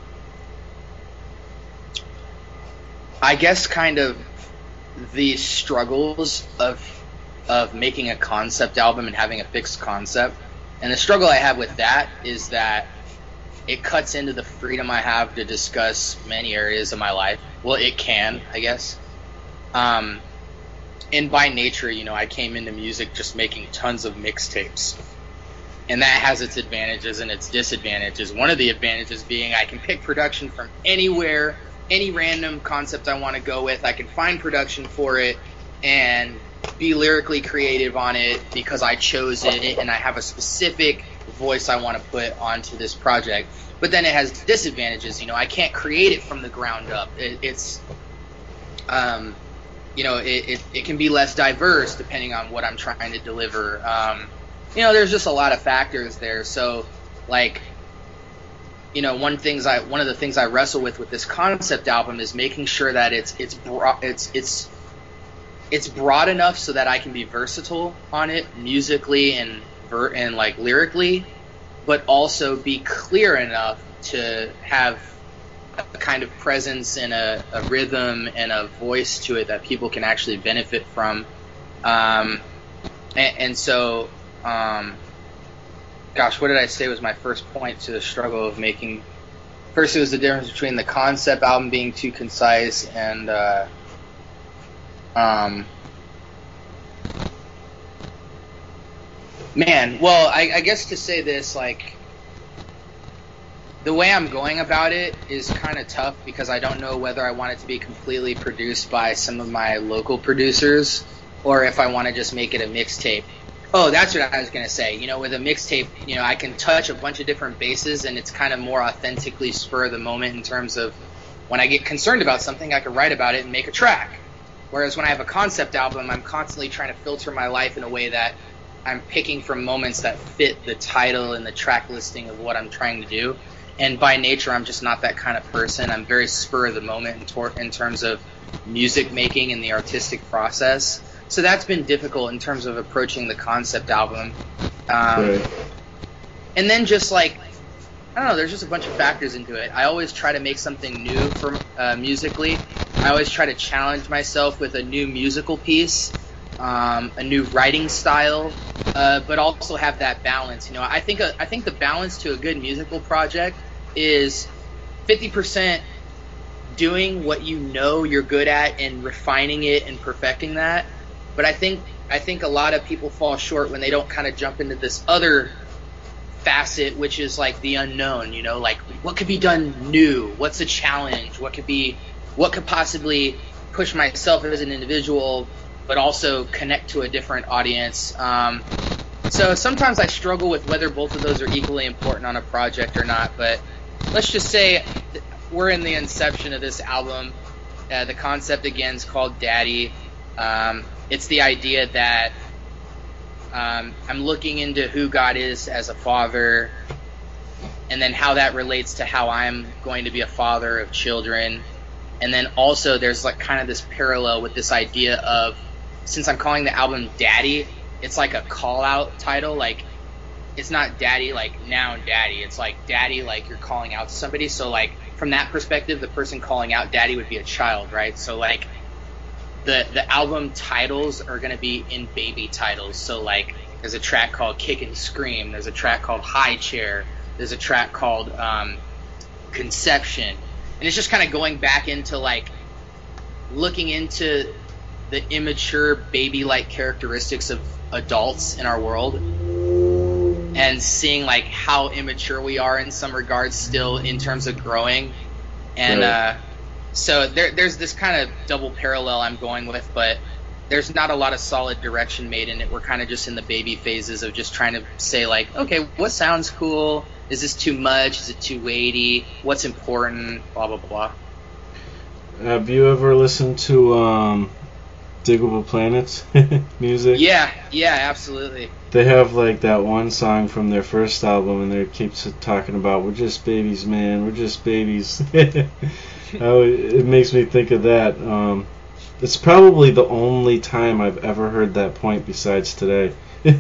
I guess, kind of the struggles of of making a concept album and having a fixed concept. And the struggle I have with that is that it cuts into the freedom I have to discuss many areas of my life. Well, it can, I guess. Um, and by nature, you know, I came into music just making tons of mixtapes. And that has its advantages and its disadvantages. One of the advantages being I can pick production from anywhere, any random concept I want to go with. I can find production for it and be lyrically creative on it because I chose it and I have a specific voice I want to put onto this project. But then it has disadvantages. You know, I can't create it from the ground up. It, it's, um, you know, it, it, it can be less diverse depending on what I'm trying to deliver. Um, you know, there's just a lot of factors there. So like, you know, one things I one of the things I wrestle with with this concept album is making sure that it's it's broad, it's it's it's broad enough so that I can be versatile on it musically and ver- and like lyrically, but also be clear enough to have a kind of presence and a, a rhythm and a voice to it that people can actually benefit from. Um, and, and so, um, gosh, what did I say was my first point to the struggle of making? First, it was the difference between the concept album being too concise and, uh, um, man, well, I, I guess to say this, like, the way I'm going about it is kind of tough because I don't know whether I want it to be completely produced by some of my local producers or if I want to just make it a mixtape. Oh, that's what I was going to say. You know, with a mixtape, you know, I can touch a bunch of different bases and it's kind of more authentically spur of the moment in terms of when I get concerned about something, I can write about it and make a track. Whereas when I have a concept album, I'm constantly trying to filter my life in a way that I'm picking from moments that fit the title and the track listing of what I'm trying to do. And by nature, I'm just not that kind of person. I'm very spur of the moment in, tor- in terms of music making and the artistic process. So that's been difficult in terms of approaching the concept album. Um, Right. And then just like, I don't know, there's just a bunch of factors into it. I always try to make something new for uh, musically. I always try to challenge myself with a new musical piece, um, a new writing style, uh, but also have that balance. You know, I think a, I think the balance to a good musical project is fifty percent doing what you know you're good at and refining it and perfecting that. But I think I think a lot of people fall short when they don't kind of jump into this other facet, which is like the unknown. You know, like what could be done new? What's a challenge? What could be what could possibly push myself as an individual, but also connect to a different audience. Um, so sometimes I struggle with whether both of those are equally important on a project or not. But let's just say we're in the inception of this album. Uh, the concept again is called Daddy. Um, it's the idea that um, I'm looking into who God is as a father, and then how that relates to how I'm going to be a father of children. And then also there's like kind of this parallel with this idea of, since I'm calling the album Daddy, it's like a call-out title. Like, it's not Daddy like noun Daddy. It's like Daddy like you're calling out to somebody. So like from that perspective, the person calling out Daddy would be a child, right? So like the the album titles are going to be in baby titles. So like there's a track called Kick and Scream. There's a track called High Chair. There's a track called um, Conception. And it's just kind of going back into like looking into the immature baby-like characteristics of adults in our world and seeing like how immature we are in some regards still in terms of growing. And Right. uh, so there, there's this kind of double parallel I'm going with, but there's not a lot of solid direction made in it. We're kind of just in the baby phases of just trying to say like, okay, what sounds cool? Is this too much? Is it too weighty? What's important? Blah, blah, blah. Have you ever listened to um, Diggable Planets music? Yeah, yeah, absolutely. They have like that one song from their first album, and they keep talking about, we're just babies, man, we're just babies. Oh, it makes me think of that. Um, it's probably the only time I've ever heard that point besides today.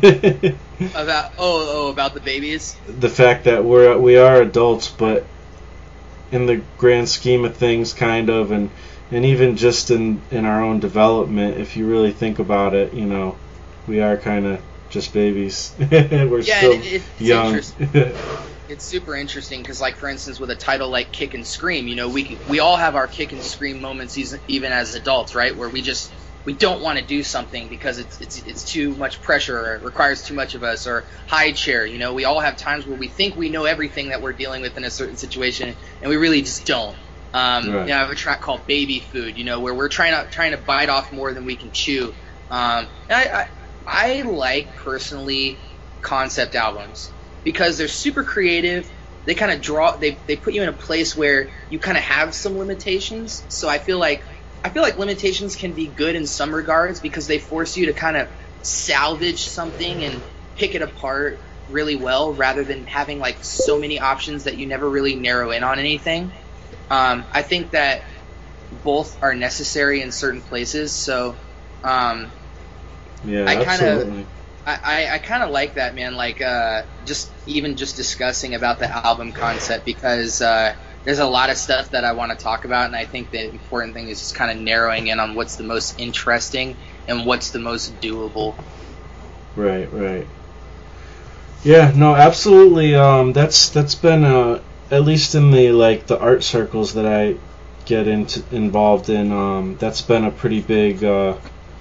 About oh oh about the babies. The fact that we're we are adults, but in the grand scheme of things, kind of, and and even just in in our own development, if you really think about it, you know, we are kind of just babies. We're Yeah, still it, it's young. interesting. It's super interesting because, like, for instance, with a title like Kick and Scream, you know, we we all have our kick and scream moments, even as adults, right? Where we just we don't want to do something because it's it's it's too much pressure, or it requires too much of us. Or High Chair, you know, we all have times where we think we know everything that we're dealing with in a certain situation, and we really just don't. Um, Right. You know, I have a track called Baby Food, you know, where we're trying to trying to bite off more than we can chew. Um, and I, I I like personally concept albums because they're super creative. They kind of draw, they they put you in a place where you kind of have some limitations. So I feel like I feel like limitations can be good in some regards because they force you to kind of salvage something and pick it apart, really well, rather than having like so many options that you never really narrow in on anything. Um, I think that both are necessary in certain places. So, um, yeah, I kind absolutely. of, I, I, I kind of like that, man. Like, uh, just even just discussing about the album concept, because uh, there's a lot of stuff that I want to talk about, and I think the important thing is just kind of narrowing in on what's the most interesting and what's the most doable. Right, right. Yeah, no, absolutely. Um, that's that's been uh, at least in the like the art circles that I get into involved in. Um, that's been a pretty big uh,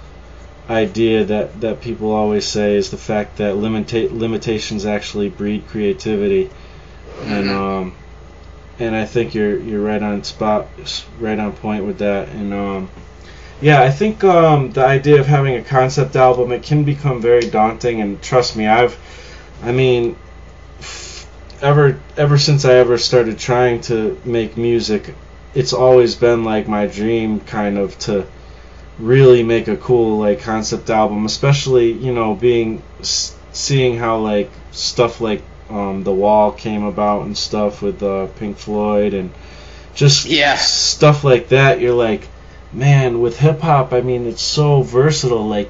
idea that, that people always say, is the fact that limita- limitations actually breed creativity, and um, and I think you're you're right on spot, right on point with that. And um, yeah, I think um, the idea of having a concept album, it can become very daunting. And trust me, I've, I mean, ever ever since I ever started trying to make music, it's always been like my dream kind of to really make a cool like concept album, especially, you know, being seeing how like stuff like um, The Wall came about and stuff with uh, Pink Floyd and just yeah. stuff like that. You're like, man, with hip hop, I mean, it's so versatile. Like,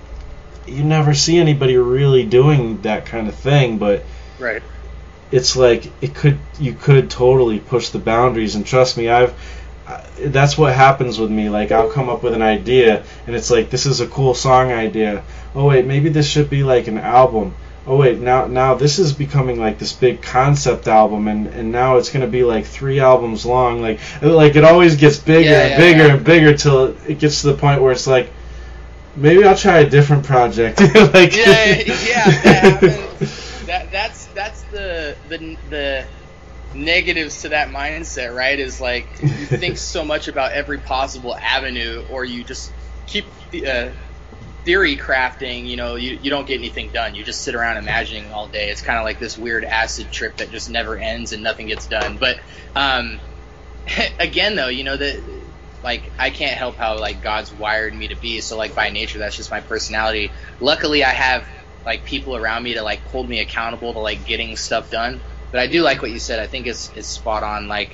you never see anybody really doing that kind of thing, but right. It's like it could you could totally push the boundaries, and trust me, I've that's what happens with me. Like, I'll come up with an idea, and it's like, this is a cool song idea. Oh wait, maybe this should be like an album. Oh wait, now now this is becoming like this big concept album, and, and now it's gonna be like three albums long. Like like it always gets bigger yeah, and yeah, bigger yeah. and bigger till it gets to the point where it's like, maybe I'll try a different project. Like, yeah, yeah, that happens. That that's that's the the the negatives to that mindset, right? Is like, you think so much about every possible avenue, or you just keep the uh, theory crafting. You know, you you don't get anything done. You just sit around imagining all day. It's kind of like this weird acid trip that just never ends and nothing gets done. But um, again, though, you know that. Like, I can't help how, like, God's wired me to be, so, like, by nature, that's just my personality. Luckily, I have, like, people around me to, like, hold me accountable to, like, getting stuff done. But I do like what you said. I think it's, it's spot on, like,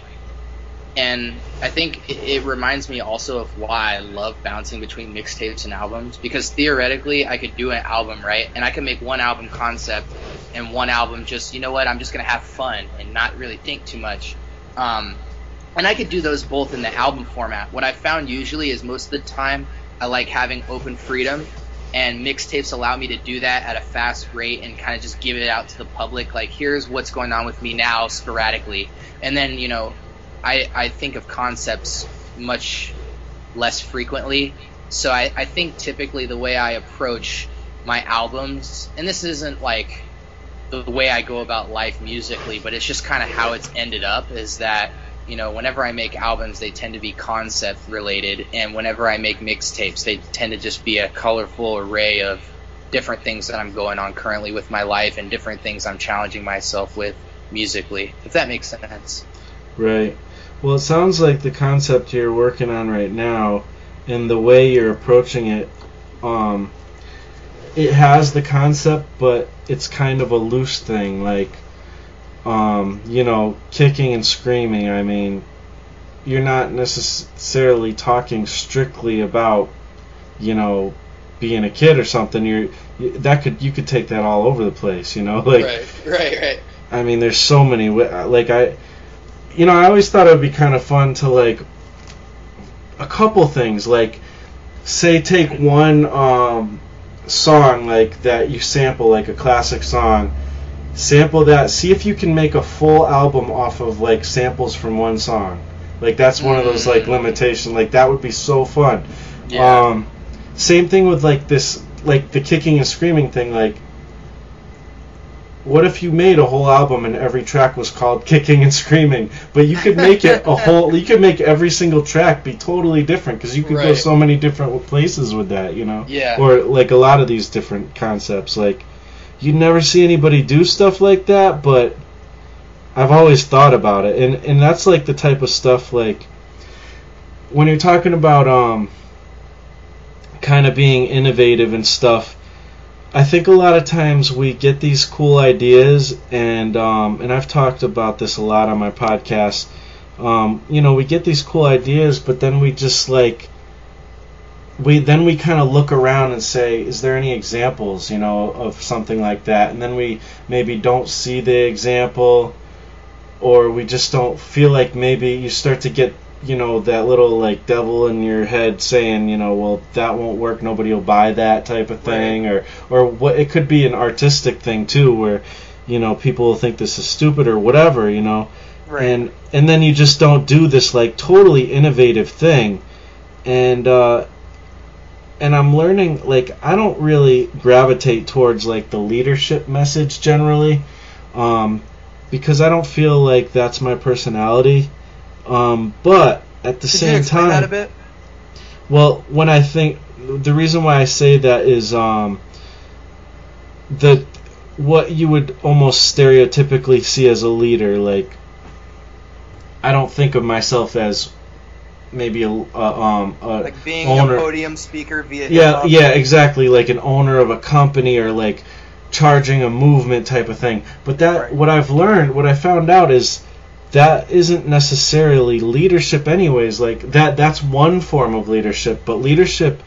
and I think it, it reminds me also of why I love bouncing between mixtapes and albums, because theoretically, I could do an album, right, and I could make one album concept and one album just, you know what, I'm just going to have fun and not really think too much. Um... And I could do those both in the album format. What I've found usually is most of the time I like having open freedom, and mixtapes allow me to do that at a fast rate and kind of just give it out to the public. Like, here's what's going on with me now sporadically. And then, you know, I, I think of concepts much less frequently. So I, I think typically the way I approach my albums, and this isn't like the way I go about life musically, but it's just kind of how it's ended up, is that, you know, whenever I make albums, they tend to be concept related, and whenever I make mixtapes, they tend to just be a colorful array of different things that I'm going on currently with my life and different things I'm challenging myself with musically, if that makes sense. Right. Well, it sounds like the concept you're working on right now and the way you're approaching it, um, it has the concept, but it's kind of a loose thing, like, Um, you know, kicking and screaming. I mean, you're not necessarily talking strictly about, you know, being a kid or something. You're you, that could you could take that all over the place. You know, like right, right, right. I mean, there's so many. Like I, you know, I always thought it would be kind of fun to like a couple things. Like, say, take one um, song like that you sample, like a classic song. Sample that, see if you can make a full album off of like samples from one song. Like, that's one of those like limitations. Like, that would be so fun. Yeah. Um, same thing with like this, like the kicking and screaming thing. Like, what if you made a whole album and every track was called Kicking and Screaming? But you could make it a whole, you could make every single track be totally different, because you could go Right. so many different places with that, you know? Yeah. Or like a lot of these different concepts. Like, you'd never see anybody do stuff like that, but I've always thought about it. And and that's like the type of stuff, like, when you're talking about um kind of being innovative and stuff, I think a lot of times we get these cool ideas, and um, and I've talked about this a lot on my podcast. Um, you know, we get these cool ideas, but then we just like we then we kind of look around and say, is there any examples, you know, of something like that? And then we maybe don't see the example, or we just don't feel like maybe you start to get, you know, that little like devil in your head saying, you know, well, that won't work, nobody will buy that type of thing, right. or or what it could be an artistic thing too, where, you know, people will think this is stupid or whatever, you know, right. and and then you just don't do this like totally innovative thing, and uh, and I'm learning, like, I don't really gravitate towards like the leadership message generally, um, because I don't feel like that's my personality. Um, but at the Could same you explain time, that a bit? well, when I think, the reason why I say that is um, the what you would almost stereotypically see as a leader. Like, I don't think of myself as maybe a, a um a like being owner. a podium speaker via Yeah, hip-hop. yeah, exactly, like an owner of a company or like charging a movement type of thing. But that Right. what I've learned, what I found out is that isn't necessarily leadership anyways. Like that that's one form of leadership, but leadership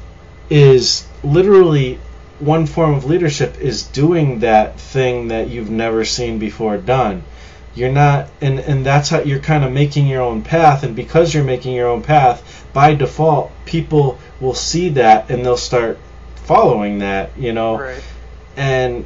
is literally one form of leadership is doing that thing that you've never seen before done. You're not, and and that's how you're kind of making your own path, and because you're making your own path, by default people will see that and they'll start following that, you know. Right. And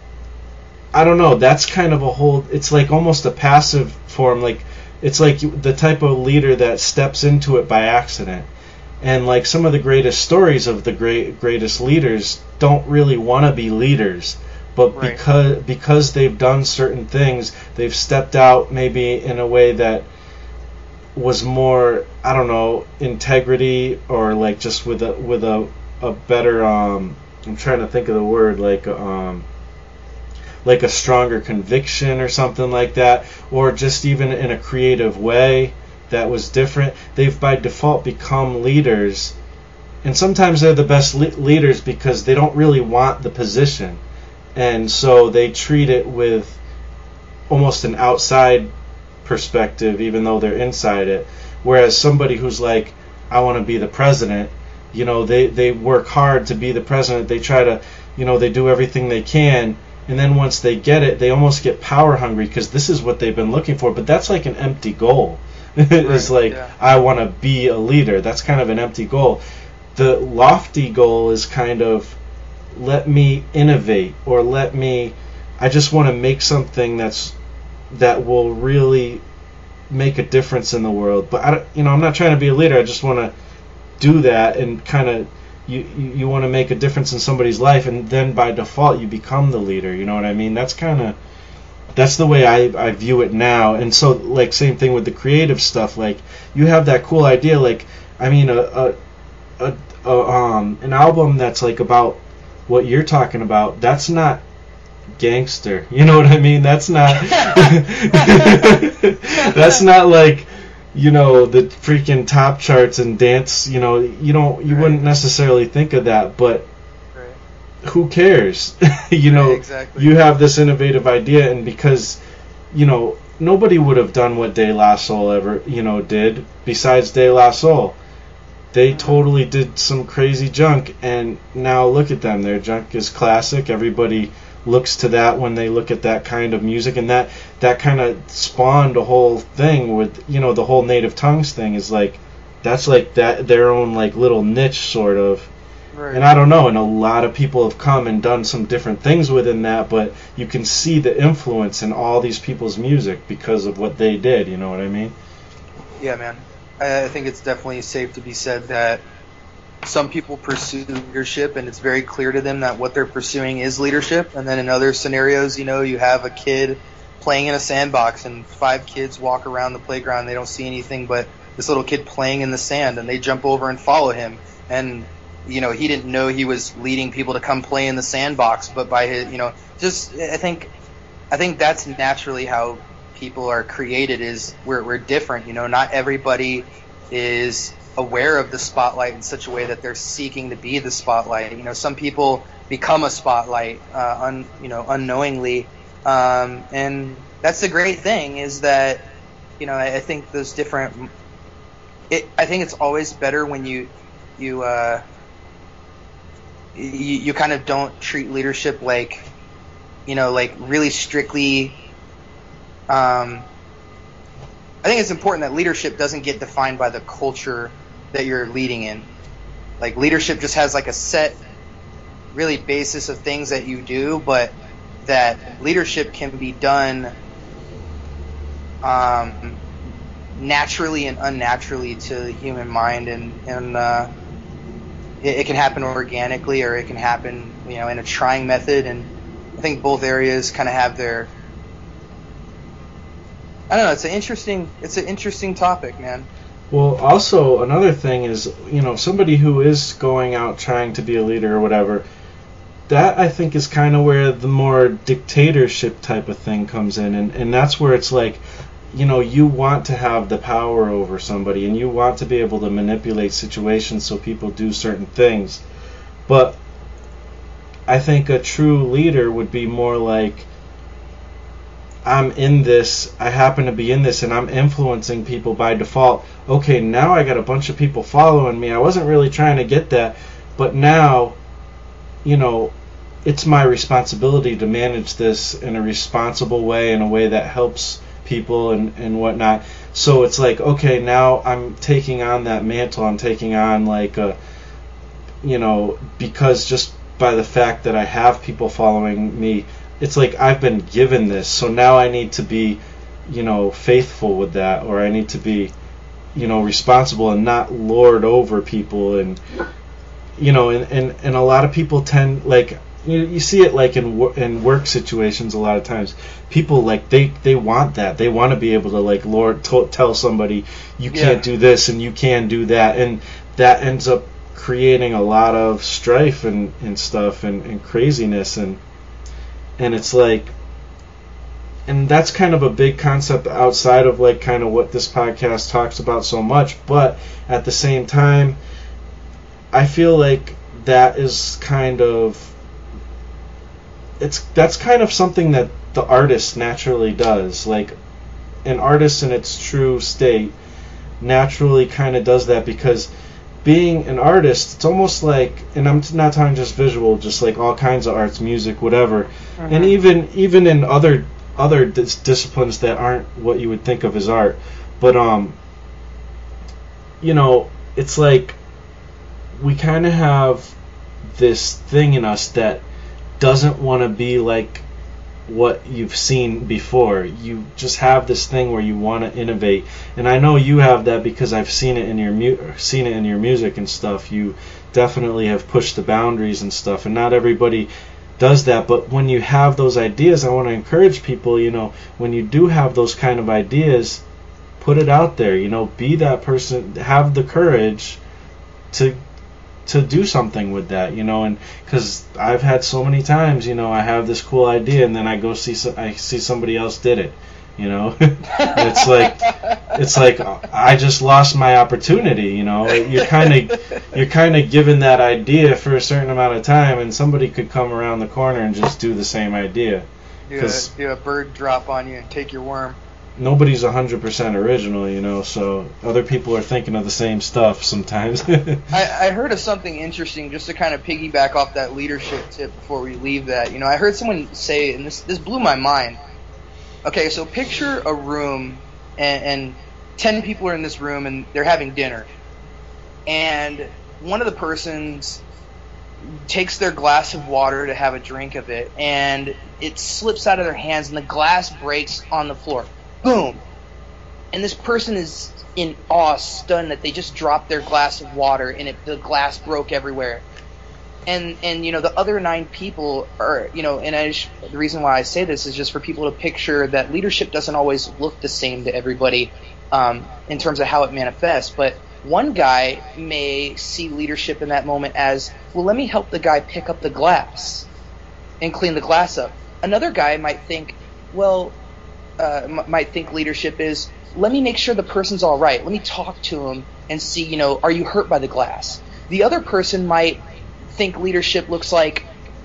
I don't know, that's kind of a whole, it's like almost a passive form, like it's like the type of leader that steps into it by accident. And like some of the greatest stories of the great greatest leaders don't really want to be leaders, but Right. because because they've done certain things, they've stepped out maybe in a way that was more, I don't know, integrity, or like just with a with a a better um I'm trying to think of the word, like um like a stronger conviction or something like that, or just even in a creative way that was different. They've by default become leaders, and sometimes they're the best le- leaders because they don't really want the position, and so they treat it with almost an outside perspective even though they're inside it. Whereas somebody who's like, I want to be the president, you know, they, they work hard to be the president, they try to, you know, they do everything they can, and then once they get it, they almost get power hungry because this is what they've been looking for. But that's like an empty goal. It's Right, like, yeah. I want to be a leader. That's kind of an empty goal. The lofty goal is kind of, let me innovate, or let me, I just want to make something that's that will really make a difference in the world. But I don't, you know, I'm not trying to be a leader. I just want to do that, and kind of, you you, you want to make a difference in somebody's life, and then by default you become the leader. You know what I mean? That's kind of, that's the way I, I view it now. And so, like, same thing with the creative stuff. Like, you have that cool idea. Like, I mean, a a, a, a um an album that's like about what you're talking about. That's not gangster. You know what I mean? That's not. That's not like, you know, the freaking top charts and dance. You know, you don't. You Right. wouldn't necessarily think of that, but Right. who cares? You know, Right, exactly. you have this innovative idea, and because, you know, nobody would have done what De La Soul ever, you know, did besides De La Soul. They totally did some crazy junk, and now look at them. Their junk is classic. Everybody looks to that when they look at that kind of music, and that that kind of spawned a whole thing with, you know, the whole Native Tongues thing is like, that's like that their own like little niche sort of. Right. And I don't know, and a lot of people have come and done some different things within that, but you can see the influence in all these people's music because of what they did, you know what I mean? Yeah, man. I I think it's definitely safe to be said that some people pursue leadership, and it's very clear to them that what they're pursuing is leadership. And then in other scenarios, you know, you have a kid playing in a sandbox, and five kids walk around the playground, and they don't see anything but this little kid playing in the sand, and they jump over and follow him. And, you know, he didn't know he was leading people to come play in the sandbox, but by his, you know, just, I think, I think that's naturally how people are created, is we're, we're different, you know, not everybody is aware of the spotlight in such a way that they're seeking to be the spotlight. You know, some people, become a spotlight, uh, un, you know, unknowingly. Um, and that's the great thing is that, you know, I, I think those different. It, I think it's always better when you you uh, you, you kind of don't treat leadership like, you know, like really strictly. Um, I think it's important that leadership doesn't get defined by the culture that you're leading in. Like leadership just has like a set, really basis of things that you do, but that leadership can be done um, naturally and unnaturally to the human mind, and and uh, it, it can happen organically, or it can happen, you know, in a trying method. And I think both areas kind of have their. I don't know. It's an interesting. It's an interesting topic, man. Well, also another thing is, you know, somebody who is going out trying to be a leader or whatever, that I think is kind of where the more dictatorship type of thing comes in, and and that's where it's like, you know, you want to have the power over somebody, and you want to be able to manipulate situations so people do certain things. But I think a true leader would be more like, I'm in this, I happen to be in this, and I'm influencing people by default. Okay, now I got a bunch of people following me. I wasn't really trying to get that, but now, you know, it's my responsibility to manage this in a responsible way, in a way that helps people and, and whatnot. So it's like, okay, now I'm taking on that mantle. I'm taking on like a, you know, because just by the fact that I have people following me, it's like I've been given this, so now I need to be, you know, faithful with that, or I need to be, you know, responsible and not lord over people. And, you know, and, and, and a lot of people tend, like, you, you see it like in in work situations a lot of times. People, like, they, they want that. They want to be able to, like, lord, to, tell somebody, you can't yeah. do this and you can do that. And that ends up creating a lot of strife and, and stuff and, and craziness. And And it's like, and that's kind of a big concept outside of like kind of what this podcast talks about so much. But at the same time, I feel like that is kind of, it's that's kind of something that the artist naturally does. Like an artist in its true state naturally kind of does that, because being an artist, it's almost like, and I'm not talking just visual, just like all kinds of arts, music, whatever, mm-hmm. and even even in other other dis- disciplines that aren't what you would think of as art, but um, you know, it's like we kind of have this thing in us that doesn't want to be like what you've seen before. You just have this thing where you want to innovate, and I know you have that because I've seen it in your mu- seen it in your music and stuff. You definitely have pushed the boundaries and stuff, and not everybody does that. But when you have those ideas, I want to encourage people, you know, when you do have those kind of ideas, put it out there, you know, be that person, have the courage to to do something with that, you know. And because I've had so many times, you know, I have this cool idea and then I go see so, I see somebody else did it, you know. it's like it's like I just lost my opportunity, you know. You're kind of you're kind of given that idea for a certain amount of time, and somebody could come around the corner and just do the same idea. Do a, do a bird drop on you and take your worm. Nobody's one hundred percent original, you know, so other people are thinking of the same stuff sometimes. I, I heard of something interesting, just to kind of piggyback off that leadership tip before we leave that. You know, I heard someone say, and this this blew my mind. Okay, so picture a room, and, and ten people are in this room, and they're having dinner. And one of the persons takes their glass of water to have a drink of it, and it slips out of their hands, and the glass breaks on the floor. Boom! And this person is in awe, stunned that they just dropped their glass of water and it, the glass broke everywhere. And and you know, the other nine people are, you know, and I just, the reason why I say this is just for people to picture that leadership doesn't always look the same to everybody um, in terms of how it manifests. But one guy may see leadership in that moment as, well, let me help the guy pick up the glass and clean the glass up. Another guy might think, well, Uh, m- might think leadership is, let me make sure the person's all right. Let me talk to him and see, you know, are you hurt by the glass? The other person might think leadership looks like,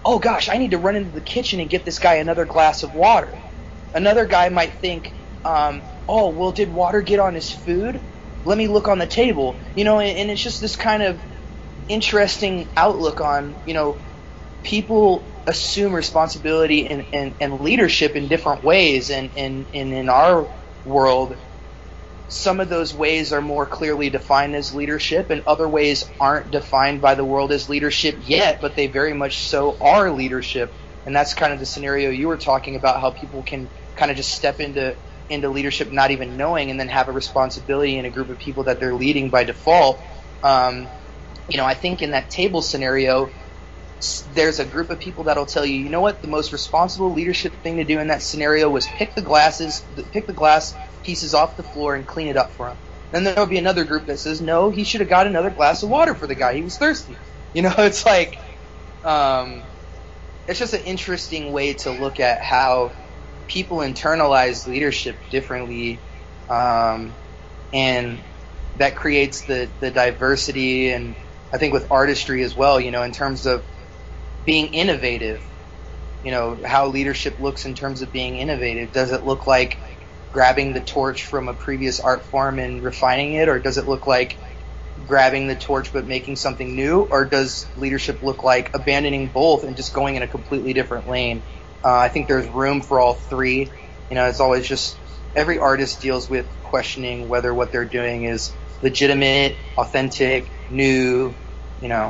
oh gosh, I need to run into the kitchen and get this guy another glass of water. Another guy might think, um, oh, well, did water get on his food? Let me look on the table. You know, and, and it's just this kind of interesting outlook on, you know, people assume responsibility and, and, and leadership in different ways. And, and, and in our world, some of those ways are more clearly defined as leadership, and other ways aren't defined by the world as leadership yet, but they very much so are leadership. And that's kind of the scenario you were talking about, how people can kind of just step into into leadership not even knowing, and then have a responsibility in a group of people that they're leading by default. Um, you know, I think in that table scenario, there's a group of people that'll tell you, you know what, the most responsible leadership thing to do in that scenario was pick the glasses, pick the glass pieces off the floor and clean it up for him. Then there'll be another group that says, no, he should have got another glass of water for the guy. He was thirsty. You know, it's like, um, it's just an interesting way to look at how people internalize leadership differently, um, and that creates the, the diversity, and I think with artistry as well, you know, in terms of being innovative, you know, how leadership looks in terms of being innovative. Does it look like grabbing the torch from a previous art form and refining it, or does it look like grabbing the torch but making something new, or does leadership look like abandoning both and just going in a completely different lane? Uh, I think there's room for all three. You know, it's always just, every artist deals with questioning whether what they're doing is legitimate, authentic, new, you know.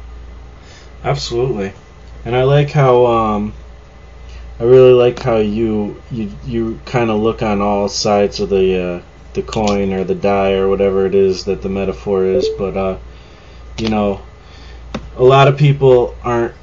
Absolutely. And I like how, um, I really like how you you, you kind of look on all sides of the uh, the coin or the die or whatever it is that the metaphor is. But, uh, you know, a lot of people aren't,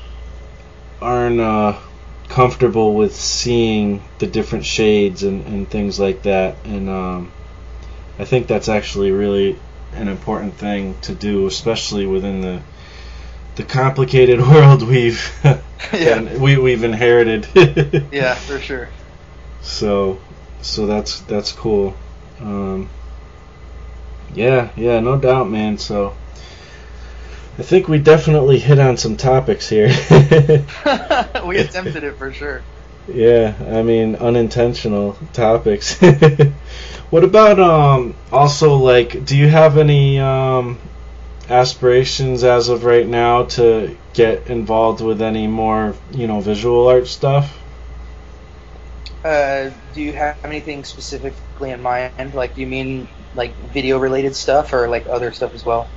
aren't, uh, comfortable with seeing the different shades and, and things like that, and um, I think that's actually really an important thing to do, especially within the the complicated world we've yeah. we we've inherited. Yeah, for sure. So so that's that's cool. Um, yeah, yeah, no doubt, man. So I think we definitely hit on some topics here. We attempted it for sure. Yeah, I mean, unintentional topics. What about, um, also, like, do you have any, um, aspirations as of right now to get involved with any more, you know, visual art stuff? Uh, do you have anything specifically in mind? Like, do you mean, like, video-related stuff, or, like, other stuff as well?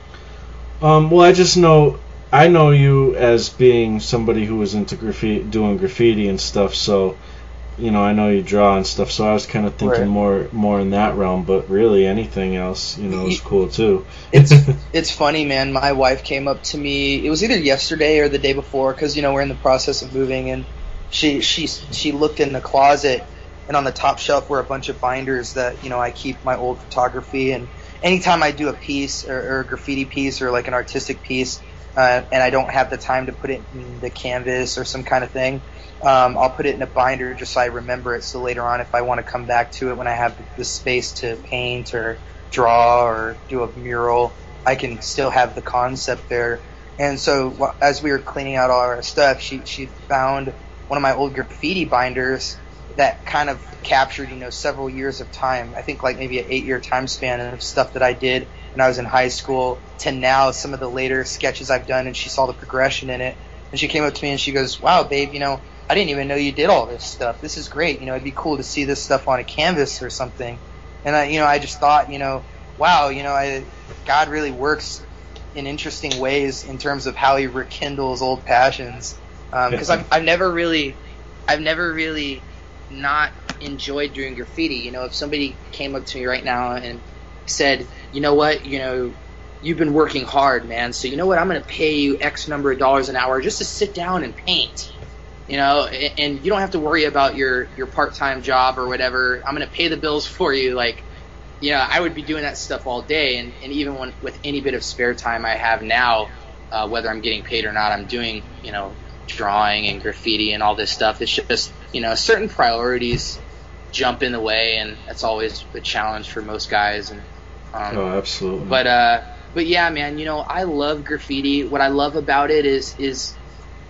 Um, well, I just know, I know you as being somebody who was into graffiti, doing graffiti and stuff, so, you know, I know you draw and stuff, so I was kind of thinking Right. more more in that realm, but really anything else, you know, is cool too. It's it's funny, man. My wife came up to me, it was either yesterday or the day before, because, you know, we're in the process of moving, and she, she, she looked in the closet, and on the top shelf were a bunch of binders that, you know, I keep my old photography, and anytime I do a piece or, or a graffiti piece or like an artistic piece, uh, and I don't have the time to put it in the canvas or some kind of thing, um, I'll put it in a binder just so I remember it. So later on, if I want to come back to it when I have the space to paint or draw or do a mural, I can still have the concept there. And so as we were cleaning out all our stuff, she she found one of my old graffiti binders that kind of captured, you know, several years of time. I think like maybe an eight-year time span of stuff that I did when I was in high school to now, some of the later sketches I've done, and she saw the progression in it. And she came up to me and she goes, wow, babe, you know, I didn't even know you did all this stuff. This is great. You know, it'd be cool to see this stuff on a canvas or something. And I, you know, I just thought, you know, wow, you know, I, God really works in interesting ways in terms of how he rekindles old passions. Because um, I've, I've never really, I've never really not enjoyed doing graffiti. You know, if somebody came up to me right now and said, you know what, you know, you've been working hard, man, so you know what, I'm going to pay you X number of dollars an hour just to sit down and paint, you know, and, and you don't have to worry about your, your part-time job or whatever. I'm going to pay the bills for you. Like, you know, I would be doing that stuff all day, and, and even when, with any bit of spare time I have now, uh, whether I'm getting paid or not, I'm doing, you know, drawing and graffiti and all this stuff. It's just, you know, certain priorities jump in the way, and that's always a challenge for most guys. And um, oh, absolutely. But uh, but yeah, man, you know, I love graffiti. What I love about it is is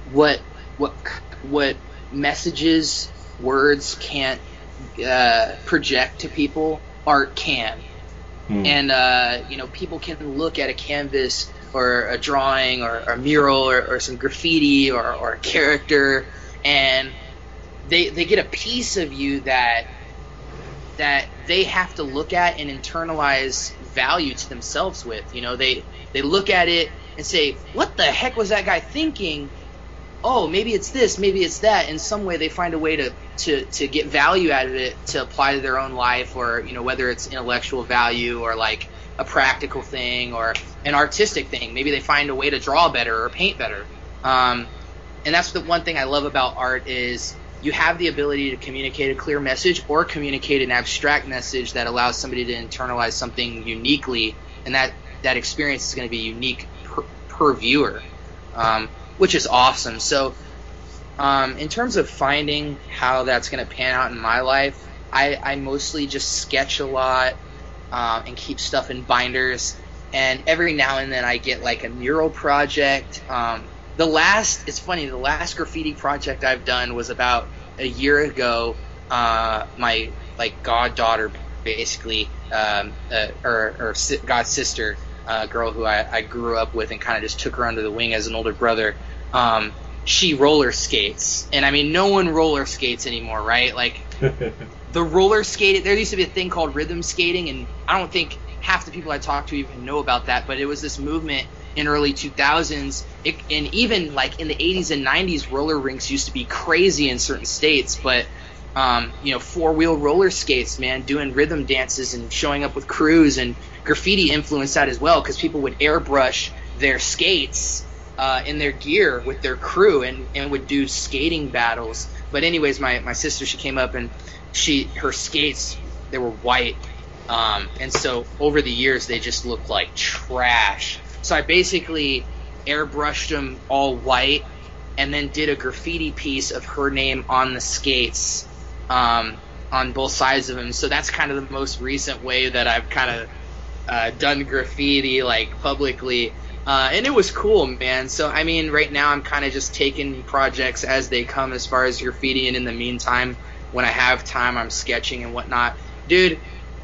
what what what messages words can't uh, project to people, art can. Hmm. And uh, you know, people can look at a canvas or a drawing or a mural or, or some graffiti or, or a character, and they they get a piece of you that that they have to look at and internalize value to themselves with. You know, they they look at it and say, what the heck was that guy thinking? Oh, maybe it's this, maybe it's that. In some way they find a way to, to, to get value out of it to apply to their own life, or, you know, whether it's intellectual value or like a practical thing or an artistic thing. Maybe they find a way to draw better or paint better. Um, and that's the one thing I love about art is you have the ability to communicate a clear message or communicate an abstract message that allows somebody to internalize something uniquely, and that, that experience is going to be unique per, per viewer, um, which is awesome. So um, in terms of finding how that's going to pan out in my life, I, I mostly just sketch a lot uh, and keep stuff in binders, and every now and then I get like a mural project. Um, The last, it's funny, the last graffiti project I've done was about a year ago. Uh, my, like, goddaughter, basically, um, uh, or, or si- god sister, a uh, girl who I, I grew up with and kind of just took her under the wing as an older brother, um, she roller skates. And, I mean, no one roller skates anymore, right? Like, the roller skate, there used to be a thing called rhythm skating, and I don't think half the people I talk to even know about that, but it was this movement in early two thousands, it, and even like in the eighties and nineties, roller rinks used to be crazy in certain states, but um, you know, four-wheel roller skates, man, doing rhythm dances and showing up with crews, and graffiti influenced that as well, because people would airbrush their skates uh, in their gear with their crew and, and would do skating battles. But anyways, my, my sister, she came up and she her skates, they were white, um, and so over the years they just looked like trash. So I basically airbrushed them all white and then did a graffiti piece of her name on the skates um, on both sides of them. So that's kind of the most recent way that I've kind of uh, done graffiti, like, publicly. Uh, and it was cool, man. So, I mean, right now I'm kind of just taking projects as they come as far as graffiti, and in the meantime, when I have time, I'm sketching and whatnot. Dude,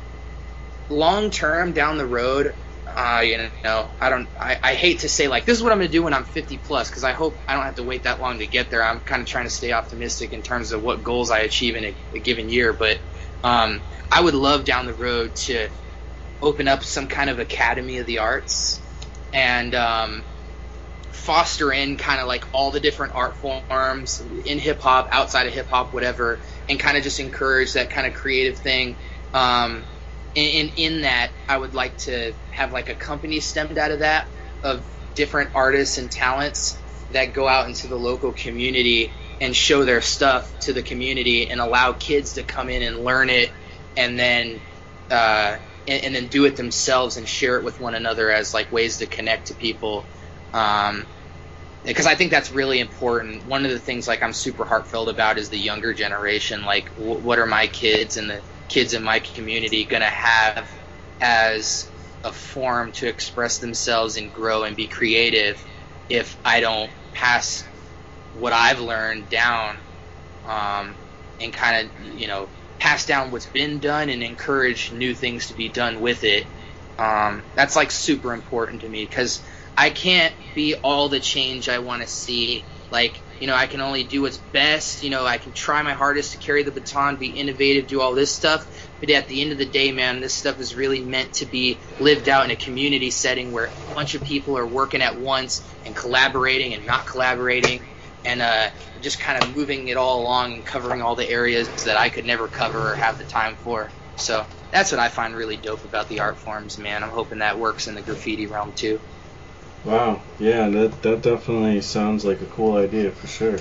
long term down the road, Uh, you know, I don't. I, I hate to say like this is what I'm gonna do when I'm fifty plus, because I hope I don't have to wait that long to get there. I'm kind of trying to stay optimistic in terms of what goals I achieve in a, a given year. But um, I would love down the road to open up some kind of academy of the arts and um, foster in kind of like all the different art forms in hip hop, outside of hip hop, whatever, and kind of just encourage that kind of creative thing. Um, And in that, I would like to have like a company stemmed out of that, of different artists and talents that go out into the local community and show their stuff to the community and allow kids to come in and learn it, and then uh, and, and then do it themselves and share it with one another as like ways to connect to people. Um, because I think that's really important. One of the things like I'm super heartfelt about is the younger generation. Like, w- what are my kids and the kids in my community going to have as a form to express themselves and grow and be creative if I don't pass what I've learned down, um, and kind of, you know, pass down what's been done and encourage new things to be done with it. Um, that's like super important to me, because I can't be all the change I want to see. Like, you know, I can only do what's best. You know, I can try my hardest to carry the baton, be innovative, do all this stuff. But at the end of the day, man, this stuff is really meant to be lived out in a community setting where a bunch of people are working at once and collaborating and not collaborating, and uh, just kind of moving it all along and covering all the areas that I could never cover or have the time for. So that's what I find really dope about the art forms, man. I'm hoping that works in the graffiti realm too. Wow, yeah, that that definitely sounds like a cool idea for sure.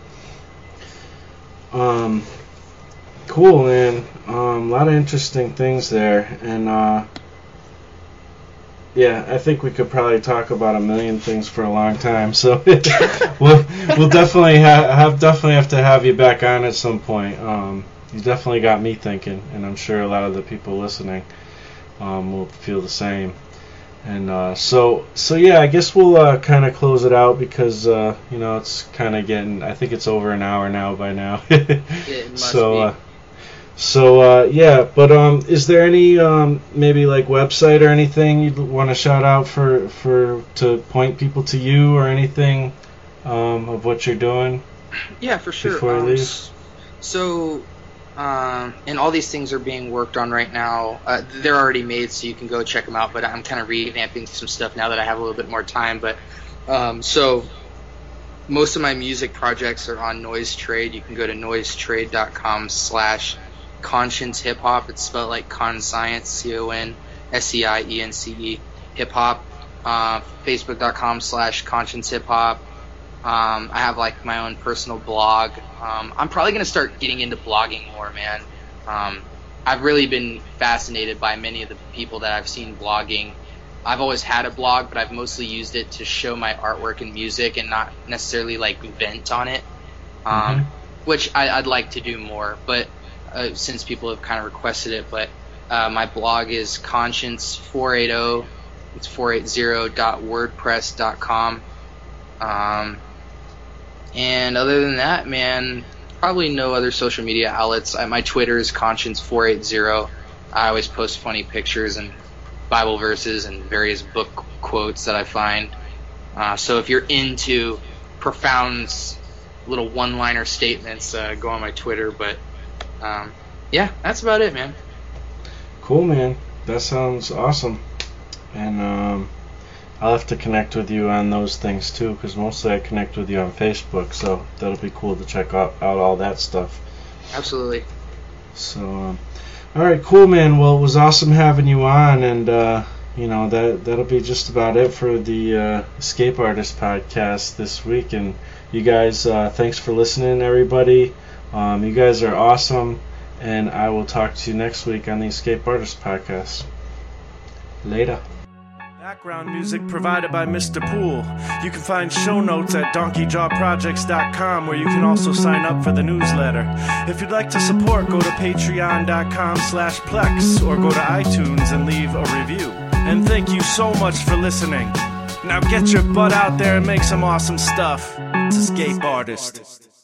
Um, cool, man. Um, a lot of interesting things there, and uh, yeah, I think we could probably talk about a million things for a long time. So we'll we'll definitely ha- have definitely have to have you back on at some point. Um, you definitely got me thinking, and I'm sure a lot of the people listening um, will feel the same. And uh, so, so yeah, I guess we'll uh, kind of close it out because uh, you know it's kind of getting. I think it's over an hour now by now. It must so, be. Uh, so uh, yeah, but um, is there any um, maybe like website or anything you'd want to shout out for for to point people to you or anything um, of what you're doing? Yeah, for sure. Before I um, leave? s- So, um, and all these things are being worked on right now. Uh, they're already made, so you can go check them out. But I'm kind of revamping some stuff now that I have a little bit more time. But um, so most of my music projects are on Noise Trade. You can go to noisetrade dot com slash conscience hip hop. It's spelled like con science, C O N S E I E N C E hip hop. Uh, Facebook dot com slash conscience hip hop. Um, I have like my own personal blog. Um, I'm probably going to start getting into blogging more, man. Um, I've really been fascinated by many of the people that I've seen blogging. I've always had a blog, but I've mostly used it to show my artwork and music and not necessarily like vent on it, um, Mhm. which I, I'd like to do more. But uh, since people have kind of requested it, but uh, my blog is conscience four eighty. It's four eighty dot wordpress dot com. Um, And other than that, man, probably no other social media outlets. I, my Twitter is conscience four eighty. I always post funny pictures and Bible verses and various book quotes that I find. Uh, so if you're into profound s- little one-liner statements, uh, go on my Twitter. But um, yeah, that's about it, man. Cool, man. That sounds awesome. And um, I'll have to connect with you on those things too, because mostly I connect with you on Facebook, so that'll be cool to check out, out all that stuff. Absolutely. So, um, all right, cool, man. Well, it was awesome having you on, and uh, you know that that'll be just about it for the uh, Escape Artist podcast this week. And you guys, uh, thanks for listening, everybody. Um, you guys are awesome, and I will talk to you next week on the Escape Artist podcast. Later. Background music provided by Mister Poole. You can find show notes at donkey jaw projects dot com, where you can also sign up for the newsletter. If you'd like to support, go to patreon dot com slash plex or go to iTunes and leave a review. And thank you so much for listening. Now get your butt out there and make some awesome stuff. It's Escape Artist.